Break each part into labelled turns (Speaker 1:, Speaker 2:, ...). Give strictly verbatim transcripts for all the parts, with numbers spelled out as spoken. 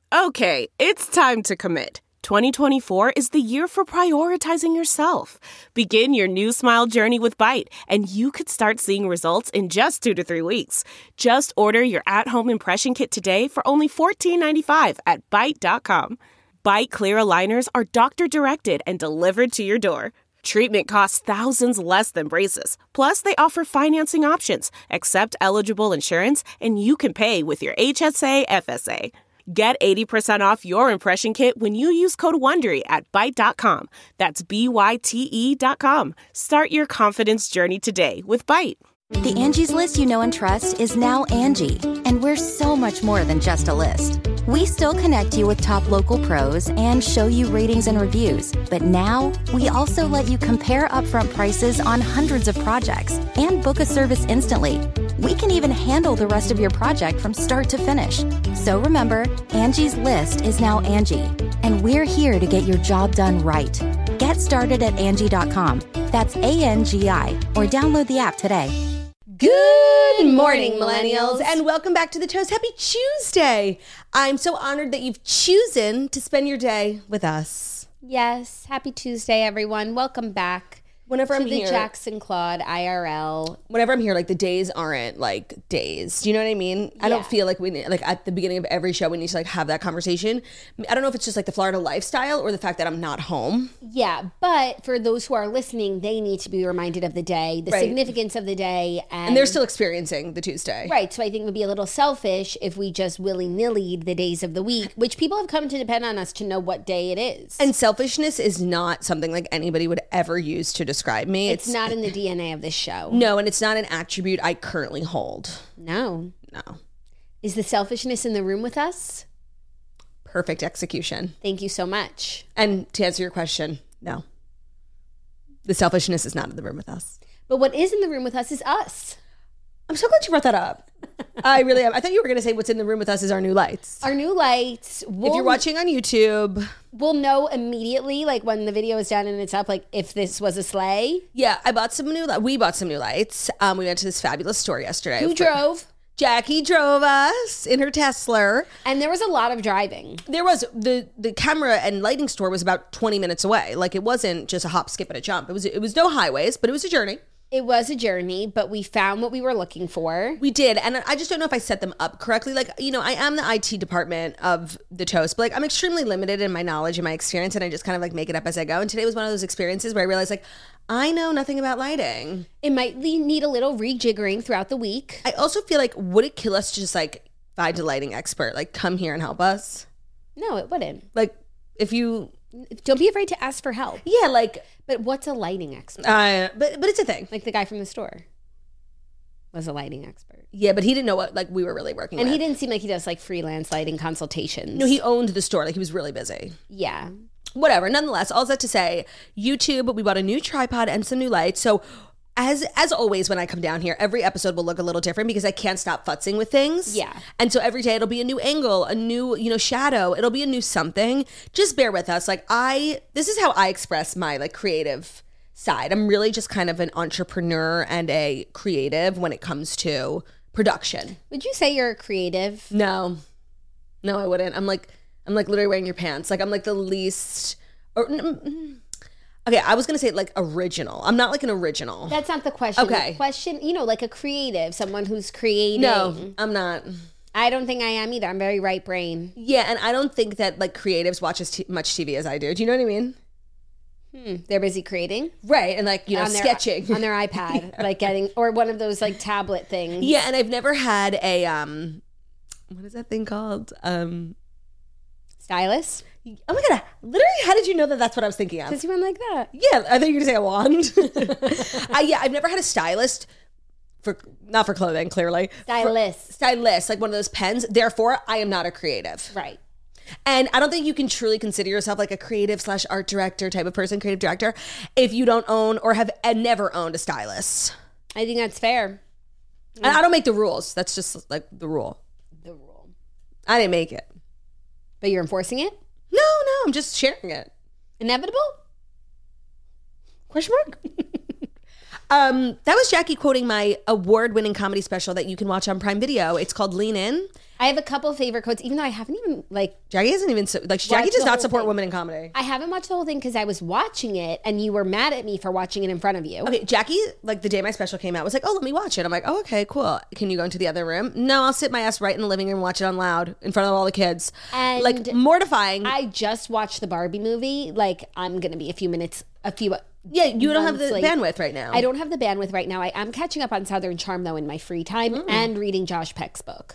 Speaker 1: Okay, it's time to commit. twenty twenty-four is the year for prioritizing yourself. Begin your new smile journey with Byte, and you could start seeing results in just two to three weeks. Just order your at-home impression kit today for only fourteen ninety-five at byte dot com. Byte clear aligners are doctor-directed and delivered to your door. Treatment costs thousands less than braces. Plus, they offer financing options, accept eligible insurance, and you can pay with your H S A F S A. Get eighty percent off your impression kit when you use code WONDERY at byte dot com. That's B Y T E dot com. Start your confidence journey today with Byte.
Speaker 2: The Angie's List you know and trust is now Angie, and we're so much more than just a list. We still connect you with top local pros and show you ratings and reviews, but now we also let you compare upfront prices on hundreds of projects and book a service instantly. We can even handle the rest of your project from start to finish. So remember, Angie's List is now Angie, and we're here to get your job done right. Get started at Angie dot com. That's A N G I, or download the app today.
Speaker 3: Good morning, millennials, and welcome back to The Toast. Happy Tuesday. I'm so honored that you've chosen to spend your day with us.
Speaker 4: Yes. Happy Tuesday, everyone. Welcome back.
Speaker 3: Whenever
Speaker 4: to
Speaker 3: I'm
Speaker 4: the
Speaker 3: here,
Speaker 4: Jackson Claude I R L.
Speaker 3: Whenever I'm here, like the days aren't like days. Do you know what I mean? I
Speaker 4: Yeah.
Speaker 3: don't feel like we need, like at the beginning of every show we need to like have that conversation. I don't know if it's just like the Florida lifestyle or the fact that I'm not home.
Speaker 4: Yeah, but for those who are listening, they need to be reminded of the day, the
Speaker 3: Right.
Speaker 4: significance of the day, and,
Speaker 3: And they're still experiencing the Tuesday.
Speaker 4: right. So I think it would be a little selfish if we just willy nilly the days of the week, which people have come to depend on us to know what day it is.
Speaker 3: And selfishness is not something like anybody would ever use to describe me.
Speaker 4: it's, not in the D N A of this show.
Speaker 3: No, and it's not an attribute I currently hold.
Speaker 4: No.
Speaker 3: No.
Speaker 4: Is the selfishness in the room with us?
Speaker 3: Perfect execution.
Speaker 4: Thank you so much.
Speaker 3: And to answer your question, no. The selfishness is not in the room with us.
Speaker 4: But what is in the room with us is us.
Speaker 3: I'm so glad you brought that up. I really am. I thought you were going to say what's in the room with us is our new lights.
Speaker 4: Our new lights. We'll,
Speaker 3: If you're watching on YouTube,
Speaker 4: we'll know immediately, like when the video is done and it's up, like if this was a sleigh.
Speaker 3: yeah, I bought some new. We bought some new lights. Um, we went to this fabulous store yesterday.
Speaker 4: Who
Speaker 3: For-
Speaker 4: drove?
Speaker 3: Jackie drove us in her Tesla.
Speaker 4: And there was a lot of driving.
Speaker 3: There was the the camera and lighting store was about twenty minutes away. Like it wasn't just a hop, skip, and a jump. It was it was no highways, but it was a journey.
Speaker 4: It was a journey, but we found what we were looking for.
Speaker 3: We did, and I just don't know if I set them up correctly. Like, you know, I am the I T department of The Toast, but like I'm extremely limited in my knowledge and my experience, and I just kind of like make it up as I go. And today was one of those experiences where I realized like I know nothing about lighting.
Speaker 4: It might le- need a little rejiggering throughout the week.
Speaker 3: I also feel like would it kill us to just like find a lighting expert, like come here and help us?
Speaker 4: No, it wouldn't.
Speaker 3: Like if you,
Speaker 4: Don't be afraid to ask for help.
Speaker 3: yeah, like,
Speaker 4: But what's a lighting expert?
Speaker 3: uh, but but it's a thing.
Speaker 4: Like the guy from the store was a lighting expert.
Speaker 3: Yeah, but he didn't know what like we were really working
Speaker 4: And
Speaker 3: with.
Speaker 4: he didn't seem like he does like freelance lighting consultations.
Speaker 3: No, he owned the store. Like he was really busy.
Speaker 4: Yeah.
Speaker 3: Whatever. Nonetheless, all that to say, YouTube, we bought a new tripod and some new lights. So as as always, when I come down here, every episode will look a little different because I can't stop futzing with things.
Speaker 4: Yeah.
Speaker 3: And so every day it'll be a new angle, a new, you know, shadow. It'll be a new something. Just bear with us. Like I, this is how I express my like creative side. I'm really just kind of an entrepreneur and a creative when it comes to production.
Speaker 4: Would you say you're a creative?
Speaker 3: No, no, I wouldn't. I'm like, I'm like literally wearing your pants. Like I'm like the least, or, okay, I was going to say like original. I'm not like an original.
Speaker 4: That's not the question.
Speaker 3: Okay.
Speaker 4: The question, you know, like a creative, someone who's creating.
Speaker 3: No, I'm not.
Speaker 4: I don't think I am either. I'm very right brain.
Speaker 3: Yeah, and I don't think that like creatives watch as t- much T V as I do. Do you know what I mean?
Speaker 4: Hmm. They're busy creating.
Speaker 3: Right, and like, you know,
Speaker 4: on their,
Speaker 3: sketching.
Speaker 4: on their iPad, like getting, or one of those like tablet things.
Speaker 3: Yeah, and I've never had a, um, what is that thing called? Um,
Speaker 4: Stylus?
Speaker 3: oh my God, literally, how did you know that that's what I was thinking of?
Speaker 4: Because you went like that.
Speaker 3: Yeah, I thought you were going to say a wand. uh, yeah, I've never had a stylist, for not for clothing, clearly.
Speaker 4: Stylist.
Speaker 3: For, stylist, like one of those pens. Therefore, I am not a creative.
Speaker 4: Right.
Speaker 3: And I don't think you can truly consider yourself like a creative slash art director type of person, creative director, if you don't own or have uh, never owned a stylist.
Speaker 4: I think that's fair.
Speaker 3: And I don't make the rules. That's just like the rule.
Speaker 4: The rule.
Speaker 3: I didn't make it.
Speaker 4: But you're enforcing it?
Speaker 3: No, no, I'm just sharing it.
Speaker 4: Inevitable?
Speaker 3: Question mark? um, that was Jackie quoting my award-winning comedy special that you can watch on Prime Video. It's called Lean In.
Speaker 4: I have a couple favorite quotes, even though I haven't even like.
Speaker 3: Jackie hasn't even like Jackie
Speaker 4: Watch
Speaker 3: does
Speaker 4: the
Speaker 3: not
Speaker 4: whole
Speaker 3: support
Speaker 4: thing.
Speaker 3: women in comedy.
Speaker 4: I haven't watched the whole thing because I was watching it, and you were mad at me for watching it in front of you.
Speaker 3: Okay, Jackie, like the day my special came out, was like, "Oh, let me watch it." I'm like, "Oh, okay, cool. Can you go into the other room?" No, I'll sit my ass right in the living room and watch it on loud in front of all the kids.
Speaker 4: And
Speaker 3: like mortifying.
Speaker 4: I just watched the Barbie movie. Like I'm gonna be a few minutes, a few.
Speaker 3: yeah, you don't have the
Speaker 4: months late.
Speaker 3: bandwidth right now.
Speaker 4: I don't have the bandwidth right now. I am catching up on Southern Charm though in my free time
Speaker 3: Mm.
Speaker 4: and reading Josh Peck's book.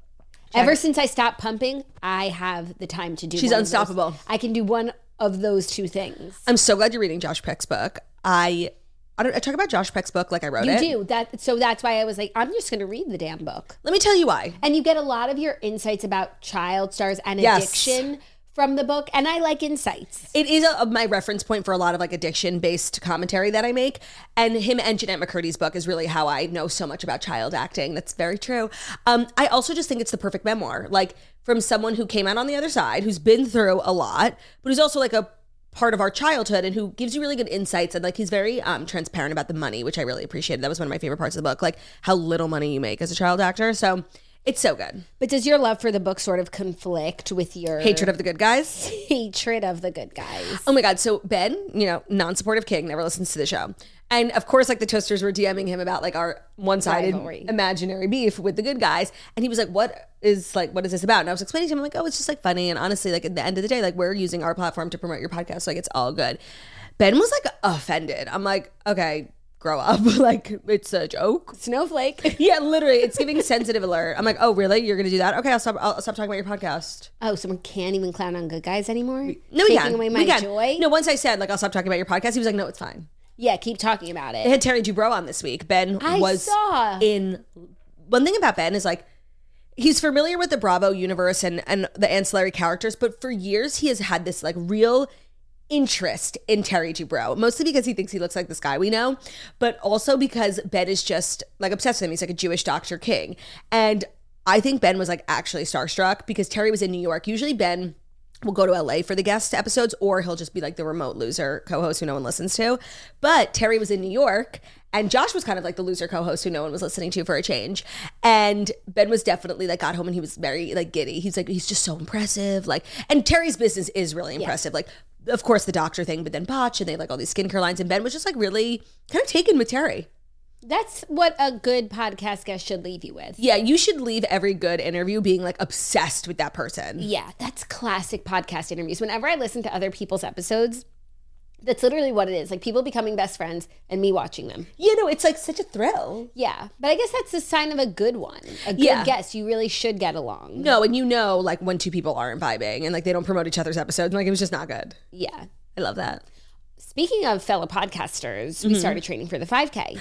Speaker 4: Ever since I stopped pumping, I have the time to do.
Speaker 3: She's
Speaker 4: one of those.
Speaker 3: unstoppable.
Speaker 4: I can do one of those two things.
Speaker 3: I'm so glad you're reading Josh Peck's book. I I, don't, I talk about Josh Peck's book like I wrote
Speaker 4: You
Speaker 3: it.
Speaker 4: do that, so that's why I was like, I'm just going to read the damn book.
Speaker 3: Let me tell you why.
Speaker 4: And you get a lot of your insights about child stars and
Speaker 3: Yes.
Speaker 4: addiction from the book, and I like insights.
Speaker 3: It is a, my reference point for a lot of like addiction based commentary that I make. And him and Jeanette McCurdy's book is really how I know so much about child acting. That's very true. Um, I also just think it's the perfect memoir. Like from someone who came out on the other side, who's been through a lot, but who's also like a part of our childhood and who gives you really good insights. And like he's very um, transparent about the money, which I really appreciated. That was one of my favorite parts of the book, like how little money you make as a child actor. So it's so good.
Speaker 4: But does your love for the book sort of conflict with your
Speaker 3: Hatred of the good guys.
Speaker 4: hatred of the good guys?
Speaker 3: Oh my God. So Ben, you know, non-supportive king, never listens to the show. And of course, like the Toasters were DMing him about like our one-sided
Speaker 4: Rivalry.
Speaker 3: imaginary beef with the good guys. And he was like, what is like, what is this about? And I was explaining to him, I'm like, oh, it's just like funny. And honestly, like at the end of the day, like we're using our platform to promote your podcast. So like it's all good. Ben was like offended. I'm like, okay, grow up. Like it's a joke.
Speaker 4: Snowflake.
Speaker 3: Yeah, literally. It's giving sensitive alert. I'm like, oh, really? You're going to do that? Okay, I'll stop. I'll stop talking about your podcast.
Speaker 4: Oh, someone can't even clown on good guys anymore?
Speaker 3: No,
Speaker 4: Taking
Speaker 3: we can.
Speaker 4: away my
Speaker 3: we can.
Speaker 4: joy?
Speaker 3: No, once I said like I'll stop talking about your podcast, he was like, no, it's fine.
Speaker 4: Yeah, keep talking about
Speaker 3: They
Speaker 4: it.
Speaker 3: had Terry Dubrow on this week. Ben
Speaker 4: I
Speaker 3: was
Speaker 4: saw.
Speaker 3: in. One thing about Ben is like he's familiar with the Bravo universe and and the ancillary characters, but for years he has had this like real interest in Terry Dubrow, mostly because he thinks he looks like this guy we know, but also because Ben is just like obsessed with him. He's like a Jewish Doctor King, and I think Ben was like actually starstruck because Terry was in New York. Usually Ben will go to L A for the guest episodes, or he'll just be like the remote loser co-host who no one listens to. But Terry was in New York, and Josh was kind of like the loser co-host who no one was listening to for a change. And Ben was definitely like got home and he was very like giddy. He's like, he's just so impressive. Like, and Terry's business is really impressive. Like, of course, the doctor thing, but then Botch, and they have like all these skincare lines. And Ben was just like really kind of taken with Terry.
Speaker 4: That's what a good podcast guest should leave you with.
Speaker 3: Yeah, you should leave every good interview being like obsessed with that person.
Speaker 4: Yeah, that's classic podcast interviews. Whenever I listen to other people's episodes, that's literally what it is. Like people becoming best friends and me watching them.
Speaker 3: You know, it's like such a thrill.
Speaker 4: Yeah, but I guess that's the sign of a good one. A good
Speaker 3: Yeah.
Speaker 4: guest. You really should get along.
Speaker 3: No, and you know, like when two people aren't vibing and like they don't promote each other's episodes, like it was just not good.
Speaker 4: Yeah.
Speaker 3: I love that.
Speaker 4: Speaking of fellow podcasters,
Speaker 3: Mm-hmm.
Speaker 4: we started training for the five K.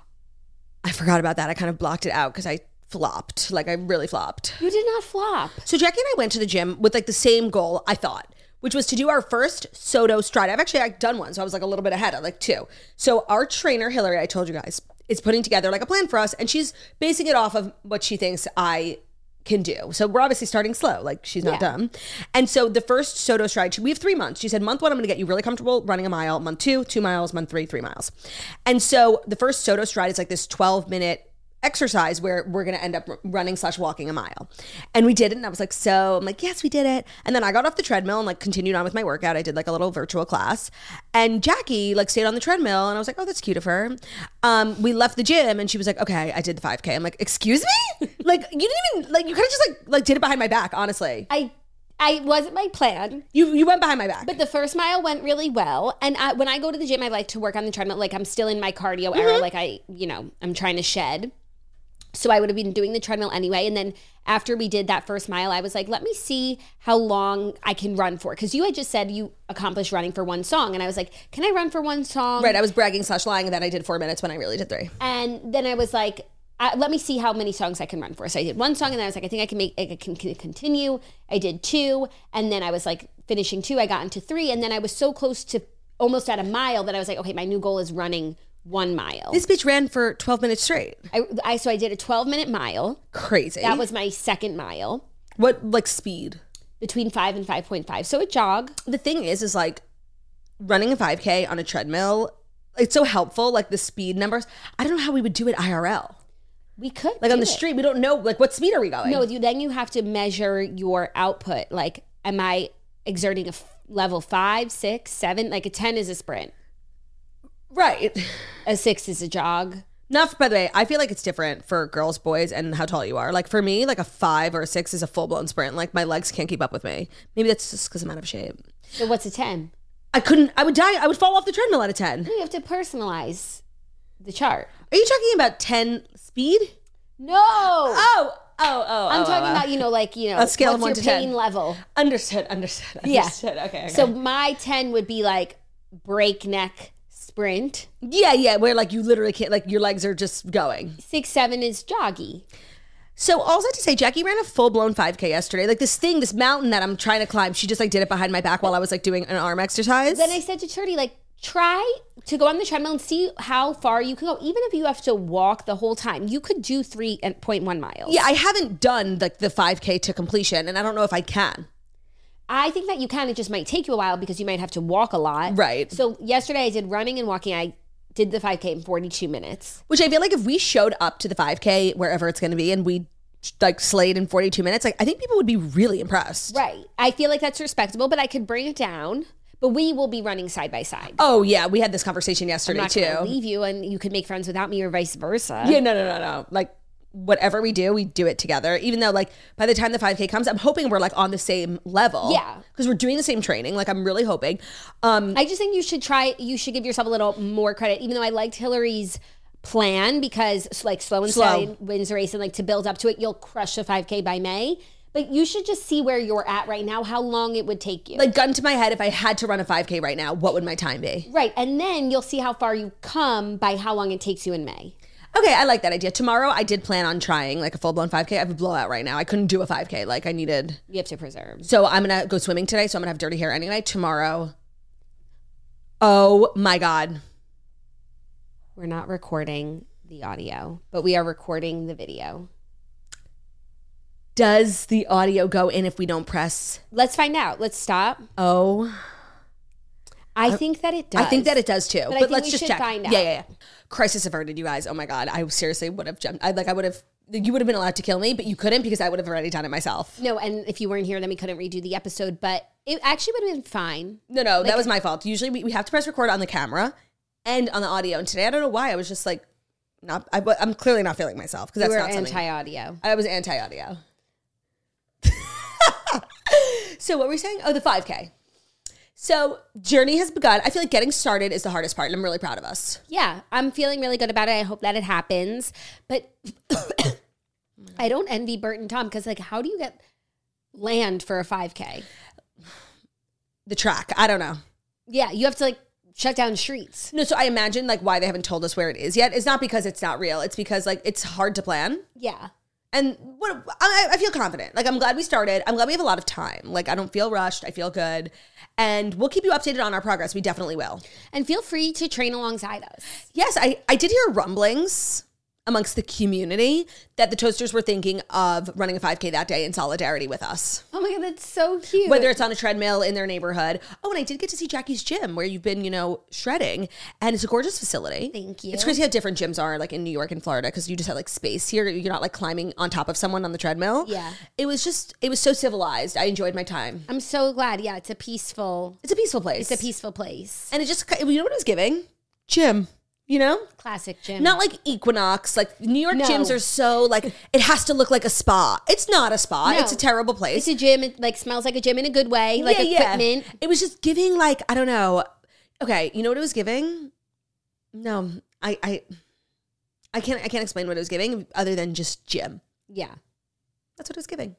Speaker 3: I forgot about that. I kind of blocked it out because I flopped. Like I really flopped.
Speaker 4: You did not flop.
Speaker 3: So Jackie and I went to the gym with like the same goal, I thought, which was to do our first Soto stride. I've actually like, done one, so I was like a little bit ahead. I like two. So our trainer, Hillary, I told you guys, is putting together like a plan for us, and she's basing it off of what she thinks I can do. So we're obviously starting slow, like she's not
Speaker 4: Yeah.
Speaker 3: dumb. And so the first Soto stride, we have three months. She said, month one, I'm going to get you really comfortable running a mile. Month two, two miles. Month three, three miles. And so the first Soto stride is like this twelve minute exercise where we're going to end up running slash walking a mile. And we did it. And I was like, so I'm like, yes, we did it. And then I got off the treadmill and like continued on with my workout. I did like a little virtual class, and Jackie like stayed on the treadmill, and I was like, oh, that's cute of her. Um, we left the gym and she was like, okay, I did the five K. I'm like, excuse me? Like you didn't even like, you kind of just like, like did it behind my back. Honestly,
Speaker 4: I I wasn't my plan.
Speaker 3: you, you went behind my back.
Speaker 4: But the first mile went really well. And I, when I go to the gym, I like to work on the treadmill. Like I'm still in my cardio
Speaker 3: Mm-hmm.
Speaker 4: era. Like I, you know, I'm trying to shed. So I would have been doing the treadmill anyway. And then after we did that first mile, I was like, let me see how long I can run for. Because you had just said you accomplished running for one song. And I was like, can I run for one song?
Speaker 3: right. I was bragging slash lying that I did four minutes when I really did three.
Speaker 4: And then I was like, uh, let me see how many songs I can run for. So I did one song, and then I was like, I think I can make, I can, can continue. I did two, and then I was like finishing two. I got into three, and then I was so close to almost at a mile that I was like, okay, my new goal is running one mile.
Speaker 3: This bitch ran for twelve minutes straight.
Speaker 4: I, I so I did a twelve minute mile.
Speaker 3: Crazy.
Speaker 4: That was my second mile,
Speaker 3: what like speed?
Speaker 4: between five and five point five. So a jog.
Speaker 3: The thing is, is like running a five K on a treadmill, it's so helpful, like the speed numbers. I don't know how we would do it I R L.
Speaker 4: We could
Speaker 3: Like on
Speaker 4: do
Speaker 3: the
Speaker 4: it.
Speaker 3: street, we don't know, like what speed are we going?
Speaker 4: No, you, then you have to measure your output. Like, am I exerting a f- level five, six, seven? Like a ten is a sprint.
Speaker 3: Right.
Speaker 4: A six is a jog.
Speaker 3: Not, by the way, I feel like it's different for girls, boys, and how tall you are. Like for me, like a five or a six is a full-blown sprint. Like my legs can't keep up with me. Maybe that's just because I'm out of shape.
Speaker 4: So what's a ten?
Speaker 3: I couldn't, I would die, I would fall off the treadmill at a ten.
Speaker 4: You have to personalize the chart.
Speaker 3: Are you talking about ten speed?
Speaker 4: No.
Speaker 3: Oh, oh, oh.
Speaker 4: I'm
Speaker 3: oh,
Speaker 4: talking
Speaker 3: oh, oh.
Speaker 4: about, you know, like, you know,
Speaker 3: A scale of
Speaker 4: what's
Speaker 3: one
Speaker 4: your
Speaker 3: to ten.
Speaker 4: pain level?
Speaker 3: Understood, understood,
Speaker 4: Yeah.
Speaker 3: understood. Okay, okay.
Speaker 4: So my ten would be like breakneck sprint.
Speaker 3: yeah, yeah, where like you literally can't, like your legs are just going.
Speaker 4: Six, seven is joggy.
Speaker 3: So all I have to say, Jackie ran a full-blown five K yesterday. Like this thing, this mountain that I'm trying to climb, she just like did it behind my back while I was like doing an arm exercise.
Speaker 4: Then I said to Trudy, like, try to go on the treadmill and see how far you can go. Even if you have to walk the whole time, you could do three point one miles.
Speaker 3: Yeah, I haven't done like the five K to completion, and I don't know if I can.
Speaker 4: I think that you can. It just might take you a while because you might have to walk a lot.
Speaker 3: Right.
Speaker 4: So yesterday I did running and walking. I did the five K in forty-two minutes.
Speaker 3: Which I feel like if we showed up to the five K, wherever it's going to be, and we like slayed in forty-two minutes, like I think people would be really impressed.
Speaker 4: Right. I feel like that's respectable, but I could bring it down. But we will be running side by side.
Speaker 3: Oh yeah, we had this conversation
Speaker 4: I'm
Speaker 3: yesterday
Speaker 4: not
Speaker 3: too.
Speaker 4: going to leave you and you could make friends without me or vice versa.
Speaker 3: Yeah, no, no, no, no. Like whatever we do, we do it together. Even though like by the time the five K comes, I'm hoping we're like on the same level.
Speaker 4: Yeah.
Speaker 3: Because we're doing the same training. Like I'm really hoping. Um,
Speaker 4: I just think you should try, you should give yourself a little more credit, even though I liked Hillary's plan because like slow and
Speaker 3: Slow.
Speaker 4: steady wins the race and like to build up to it, you'll crush the five K by May. But you should just see where you're at right now, how long it would take you.
Speaker 3: like gun to my head, if I had to run a five K right now, what would my time be?
Speaker 4: Right. And then you'll see how far you come by how long it takes you in May.
Speaker 3: Okay, I like that idea. Tomorrow, I did plan on trying like a full blown five K. I have a blowout right now. I couldn't do a five K. Like I needed.
Speaker 4: You have to preserve.
Speaker 3: So I'm gonna go swimming today. So I'm gonna have dirty hair anyway. Tomorrow. Oh my God.
Speaker 4: We're not recording the audio, but we are recording the video.
Speaker 3: Does the audio go in if we don't press?
Speaker 4: Let's find out. Let's stop.
Speaker 3: Oh,
Speaker 4: I think that it does.
Speaker 3: I think that it does too.
Speaker 4: But
Speaker 3: But,
Speaker 4: I think
Speaker 3: let's
Speaker 4: we
Speaker 3: just
Speaker 4: should
Speaker 3: check.
Speaker 4: find out.
Speaker 3: Yeah, yeah, yeah. Crisis averted, you guys. Oh my God. I seriously would have jumped. I like. I would have. You would have been allowed to kill me, but you couldn't because I would have already done it myself.
Speaker 4: No, and if you weren't here, then we couldn't redo the episode, but it actually would have been fine.
Speaker 3: No, no, that was my fault. Usually we, we have to press record on the camera and on the audio. And today I don't know why I was just like, not. I, I'm clearly not feeling myself because
Speaker 4: You
Speaker 3: that's
Speaker 4: were
Speaker 3: not something.
Speaker 4: anti-audio.
Speaker 3: I was anti-audio. So what were we saying? Oh, the five K. So journey has begun. I feel like getting started is the hardest part, and I'm really proud of us.
Speaker 4: Yeah, I'm feeling really good about it. I hope that it happens. But I don't envy Bert and Tom because, like, how do you get land for a five K?
Speaker 3: The track. I don't know.
Speaker 4: Yeah, you have to, like, shut down streets.
Speaker 3: No, so I imagine like why they haven't told us where it is yet. It's not because it's not real. It's because like it's hard to plan.
Speaker 4: Yeah.
Speaker 3: And what I, I feel confident. Like I'm glad we started. I'm glad we have a lot of time. Like I don't feel rushed. I feel good. And we'll keep you updated on our progress. We definitely will.
Speaker 4: And feel free to train alongside us.
Speaker 3: Yes, I, I did hear rumblings amongst the community that the Toasters were thinking of running a five K that day in solidarity with us.
Speaker 4: Oh my God, that's so cute.
Speaker 3: Whether it's on a treadmill in their neighborhood. Oh, and I did get to see Jackie's gym where you've been, you know, shredding. And it's a gorgeous facility.
Speaker 4: Thank you.
Speaker 3: It's crazy how different gyms are like in New York and Florida because you just have like space here. You're not like climbing on top of someone on the treadmill.
Speaker 4: Yeah.
Speaker 3: It was just, it was so civilized. I enjoyed my time.
Speaker 4: I'm so glad. Yeah, it's a peaceful,
Speaker 3: It's a peaceful place.
Speaker 4: it's a peaceful place.
Speaker 3: And it just, you know what it was giving? Gym. You know?
Speaker 4: Classic gym.
Speaker 3: Not like Equinox. Like New York
Speaker 4: No.
Speaker 3: gyms are so like, it has to look like a spa. It's not a spa.
Speaker 4: No.
Speaker 3: It's a terrible place.
Speaker 4: It's a gym. It like smells like a gym in a good way. Like
Speaker 3: Yeah,
Speaker 4: equipment.
Speaker 3: yeah. It was just giving like, I don't know. Okay, you know what it was giving? No, I I I can't I can't explain what it was giving other than just gym.
Speaker 4: Yeah.
Speaker 3: That's what it was giving.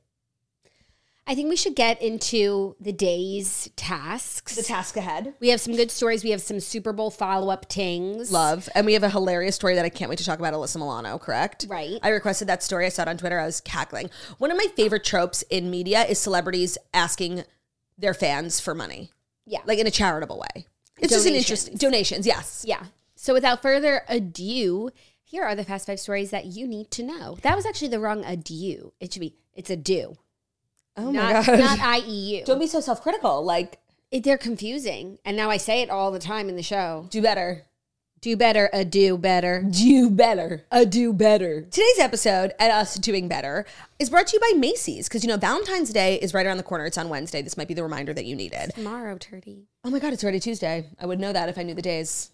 Speaker 4: I think we should get into the day's tasks.
Speaker 3: The task ahead.
Speaker 4: We have some good stories. We have some Super Bowl follow-up tings.
Speaker 3: Love. And we have a hilarious story that I can't wait to talk about Alyssa Milano, correct?
Speaker 4: Right.
Speaker 3: I requested that story. I saw it on Twitter. I was cackling. One of my favorite tropes in media is celebrities asking their fans for money.
Speaker 4: Yeah.
Speaker 3: Like in a charitable way. It's just an
Speaker 4: Donations.
Speaker 3: interesting donations, yes.
Speaker 4: Yeah. So without further ado, here are the fast five stories that you need to know. That was actually the wrong adieu. It should be, it's a do.
Speaker 3: Oh
Speaker 4: not,
Speaker 3: my god.
Speaker 4: Not I E U.
Speaker 3: Don't be so self-critical. Like,
Speaker 4: It, they're confusing. And now I say it all the time in the show.
Speaker 3: do better.
Speaker 4: Do better, a do better.
Speaker 3: Do better.
Speaker 4: A do better.
Speaker 3: Today's episode, at us doing better, is brought to you by Macy's. Because, you know, Valentine's Day is right around the corner. It's on Wednesday. This might be the reminder that you needed.
Speaker 4: Tomorrow, Turdy.
Speaker 3: Oh my God, it's already Tuesday. I would know that if I knew the days.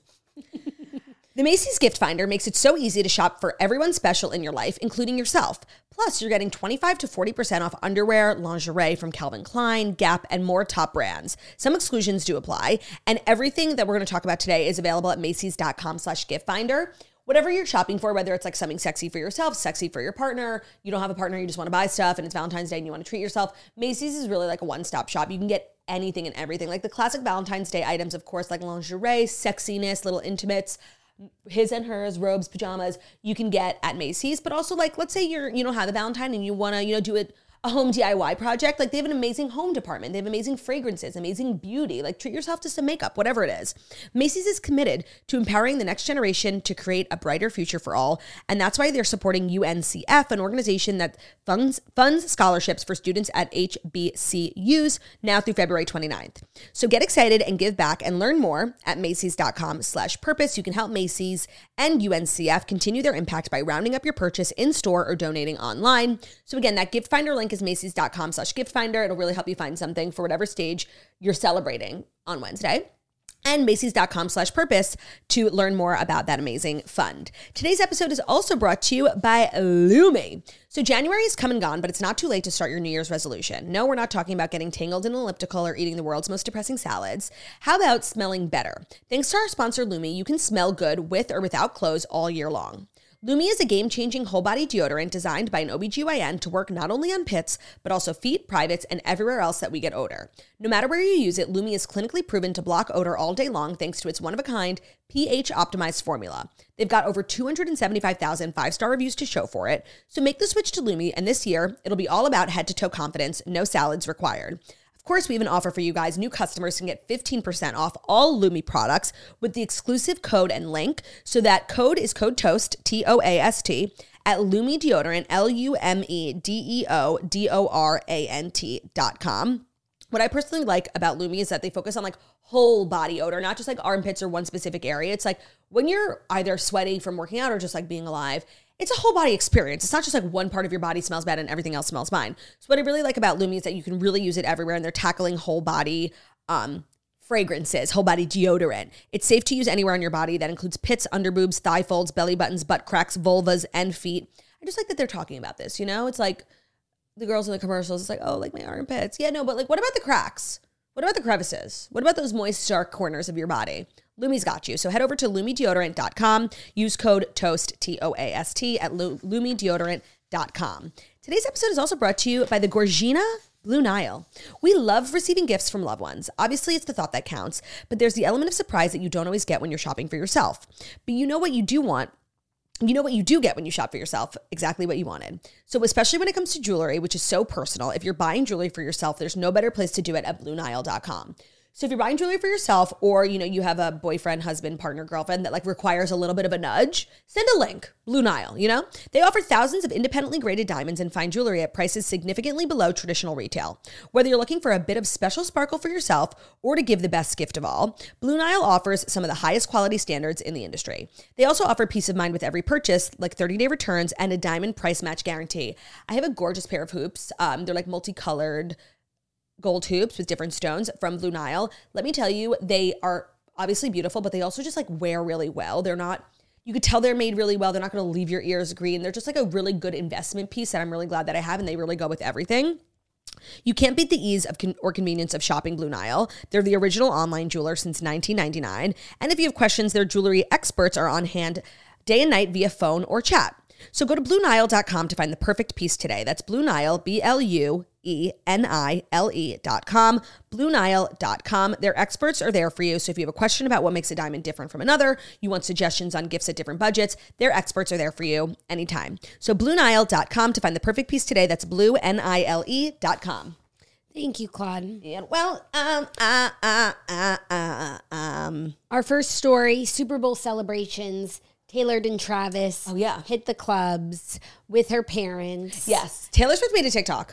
Speaker 3: The Macy's Gift Finder makes it so easy to shop for everyone special in your life, including yourself. Plus, you're getting twenty-five to forty percent off underwear, lingerie from Calvin Klein, Gap, and more top brands. Some exclusions do apply, and everything that we're going to talk about today is available at Macy's.com slash gift finder. Whatever you're shopping for, whether it's like something sexy for yourself, sexy for your partner, you don't have a partner, you just want to buy stuff, and it's Valentine's Day and you want to treat yourself, Macy's is really like a one-stop shop. You can get anything and everything. Like the classic Valentine's Day items, of course, like lingerie, sexiness, little intimates, his and hers, robes, pajamas, you can get at Macy's. But also, like, let's say you're, you don't have a Valentine and you want to, you know, do it a home D I Y project. Like, they have an amazing home department. They have amazing fragrances, amazing beauty. Like, treat yourself to some makeup, whatever it is. Macy's is committed to empowering the next generation to create a brighter future for all. And that's why they're supporting U N C F, an organization that funds, funds scholarships for students at H B C Us now through February twenty-ninth. So get excited and give back and learn more at Macy's.com slash purpose. You can help Macy's and U N C F continue their impact by rounding up your purchase in store or donating online. So again, that gift finder link is Macy's.com slash gift finder. It'll really help you find something for whatever stage you're celebrating on Wednesday. And Macy's.com slash purpose to learn more about that amazing fund. Today's episode is also brought to you by Lume. So January is come and gone, but it's not too late to start your New Year's resolution. No, we're not talking about getting tangled in an elliptical or eating the world's most depressing salads. How about smelling better? Thanks to our sponsor, Lume, you can smell good with or without clothes all year long. Lume is a game-changing whole-body deodorant designed by an O B G Y N to work not only on pits, but also feet, privates, and everywhere else that we get odor. No matter where you use it, Lume is clinically proven to block odor all day long thanks to its one-of-a-kind, pH-optimized formula. They've got over two hundred seventy-five thousand five-star reviews to show for it, so make the switch to Lume, and this year, it'll be all about head-to-toe confidence, no salads required. Of course, we have an offer for you guys. New customers can get fifteen percent off all Lume products with the exclusive code and link. So that code is code TOAST, T O A S T, at Lume Deodorant, L U M E D E O D O R A N T dot com. What I personally like about Lume is that they focus on like whole body odor, not just like armpits or one specific area. It's like when you're either sweating from working out or just like being alive, it's a whole body experience. It's not just like one part of your body smells bad and everything else smells fine. So what I really like about Lume is that you can really use it everywhere, and they're tackling whole body um, fragrances, whole body deodorant. It's safe to use anywhere on your body. That includes pits, underboobs, thigh folds, belly buttons, butt cracks, vulvas, and feet. I just like that they're talking about this, you know? It's like the girls in the commercials, it's like, oh, like my armpits. Yeah, no, but like what about the cracks? What about the crevices? What about those moist, dark corners of your body? Lume's got you. So head over to Lume Deodorant dot com. Use code TOAST, T O A S T, at Lume Deodorant dot com. Today's episode is also brought to you by the Gorgina Blue Nile. We love receiving gifts from loved ones. Obviously, it's the thought that counts, but there's the element of surprise that you don't always get when you're shopping for yourself. But you know what you do want? You know what you do get when you shop for yourself? Exactly what you wanted. So especially when it comes to jewelry, which is so personal, if you're buying jewelry for yourself, there's no better place to do it at Blue Nile dot com. So if you're buying jewelry for yourself, or, you know, you have a boyfriend, husband, partner, girlfriend that like requires a little bit of a nudge, send a link. Blue Nile, you know? They offer thousands of independently graded diamonds and fine jewelry at prices significantly below traditional retail. Whether you're looking for a bit of special sparkle for yourself or to give the best gift of all, Blue Nile offers some of the highest quality standards in the industry. They also offer peace of mind with every purchase, like thirty-day returns and a diamond price match guarantee. I have a gorgeous pair of hoops. Um, they're like multicolored gold hoops with different stones from Blue Nile. Let me tell you, they are obviously beautiful, but they also just like wear really well. They're not, you could tell they're made really well. They're not going to leave your ears green. They're just like a really good investment piece that I'm really glad that I have, and they really go with everything. You can't beat the ease of con- or convenience of shopping Blue Nile. They're the original online jeweler since nineteen ninety-nine. And if you have questions, their jewelry experts are on hand day and night via phone or chat. So go to Blue Nile dot com to find the perfect piece today. That's Blue Nile, B L U E N I L E dot com, Blue Nile dot com. Their experts are there for you. So if you have a question about what makes a diamond different from another, you want suggestions on gifts at different budgets, their experts are there for you anytime. So Blue Nile dot com to find the perfect piece today. That's Blue N I L E dot com.
Speaker 4: Thank you, Claude.
Speaker 3: And well, um, uh, uh, uh, uh, um.
Speaker 4: Our first story, Super Bowl celebrations. Taylor and Travis
Speaker 3: oh, yeah.
Speaker 4: hit the clubs with her parents.
Speaker 3: Yes. Taylor Swift made a TikTok.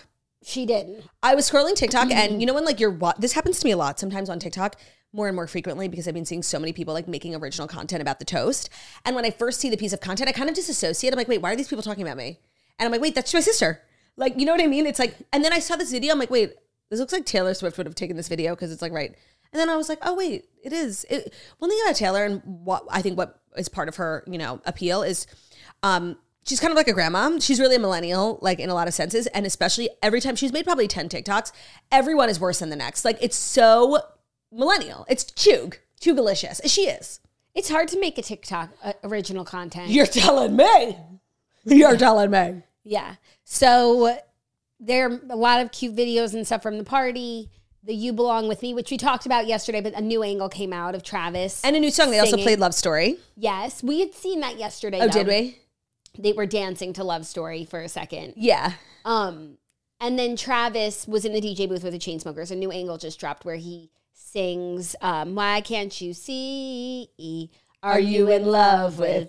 Speaker 4: She didn't.
Speaker 3: I was scrolling TikTok and you know when like you're, wa- this happens to me a lot sometimes on TikTok, more and more frequently because I've been seeing so many people like making original content about the toast. And when I first see the piece of content, I kind of disassociate. I'm like, wait, why are these people talking about me? And I'm like, wait, that's my sister. Like, you know what I mean? It's like, and then I saw this video. I'm like, wait, this looks like Taylor Swift would have taken this video because it's like, right. And then I was like, oh, wait, it is. It, one thing about Taylor and what I think what is part of her, you know, appeal is um, she's kind of like a grandma. She's really a millennial, like in a lot of senses. And especially every time she's made probably ten TikToks, everyone is worse than the next. Like it's so millennial. It's chug, chugalicious. She is.
Speaker 4: It's hard to make a TikTok uh, original content.
Speaker 3: You're telling me. You're telling me.
Speaker 4: Yeah. So there are a lot of cute videos and stuff from the party. The You Belong With Me, which we talked about yesterday, but a new angle came out of Travis.
Speaker 3: And a new song. They
Speaker 4: singing.
Speaker 3: also played Love Story.
Speaker 4: Yes. We had seen that yesterday.
Speaker 3: Oh,
Speaker 4: though.
Speaker 3: did we?
Speaker 4: They were dancing to Love Story for a second.
Speaker 3: Yeah.
Speaker 4: Um, and then Travis was in the D J booth with the Chainsmokers. A new angle just dropped where he sings, um, Why Can't You See? Are you in love with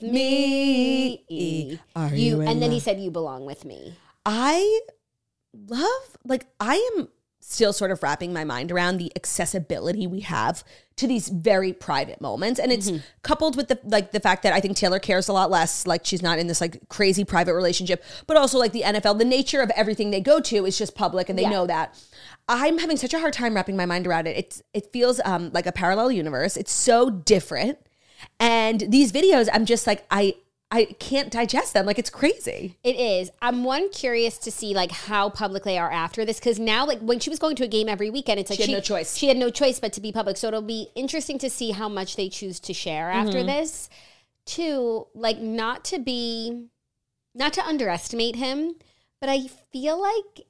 Speaker 4: me?
Speaker 3: Are
Speaker 4: you?
Speaker 3: you in
Speaker 4: And then he
Speaker 3: love?
Speaker 4: said, You belong with me.
Speaker 3: I love, like, I am still sort of wrapping my mind around the accessibility we have to these very private moments. And it's coupled with the, like, the fact that I think Taylor cares a lot less. Like, she's not in this, like, crazy private relationship, but also, like, the N F L, the nature of everything they go to is just public and they
Speaker 4: Yeah.
Speaker 3: know that. I'm having such a hard time wrapping my mind around it. It's, it feels um, like a parallel universe. It's so different. And these videos, I'm just like, I, I can't digest them. Like, it's crazy.
Speaker 4: It is. I'm one curious to see like how public they are after this, because now like when she was going to a game every weekend, it's like
Speaker 3: She had no choice.
Speaker 4: She had no choice but to be public. So it'll be interesting to see how much they choose to share after
Speaker 3: Mm-hmm.
Speaker 4: this. Two, like not to be, not to underestimate him, but I feel like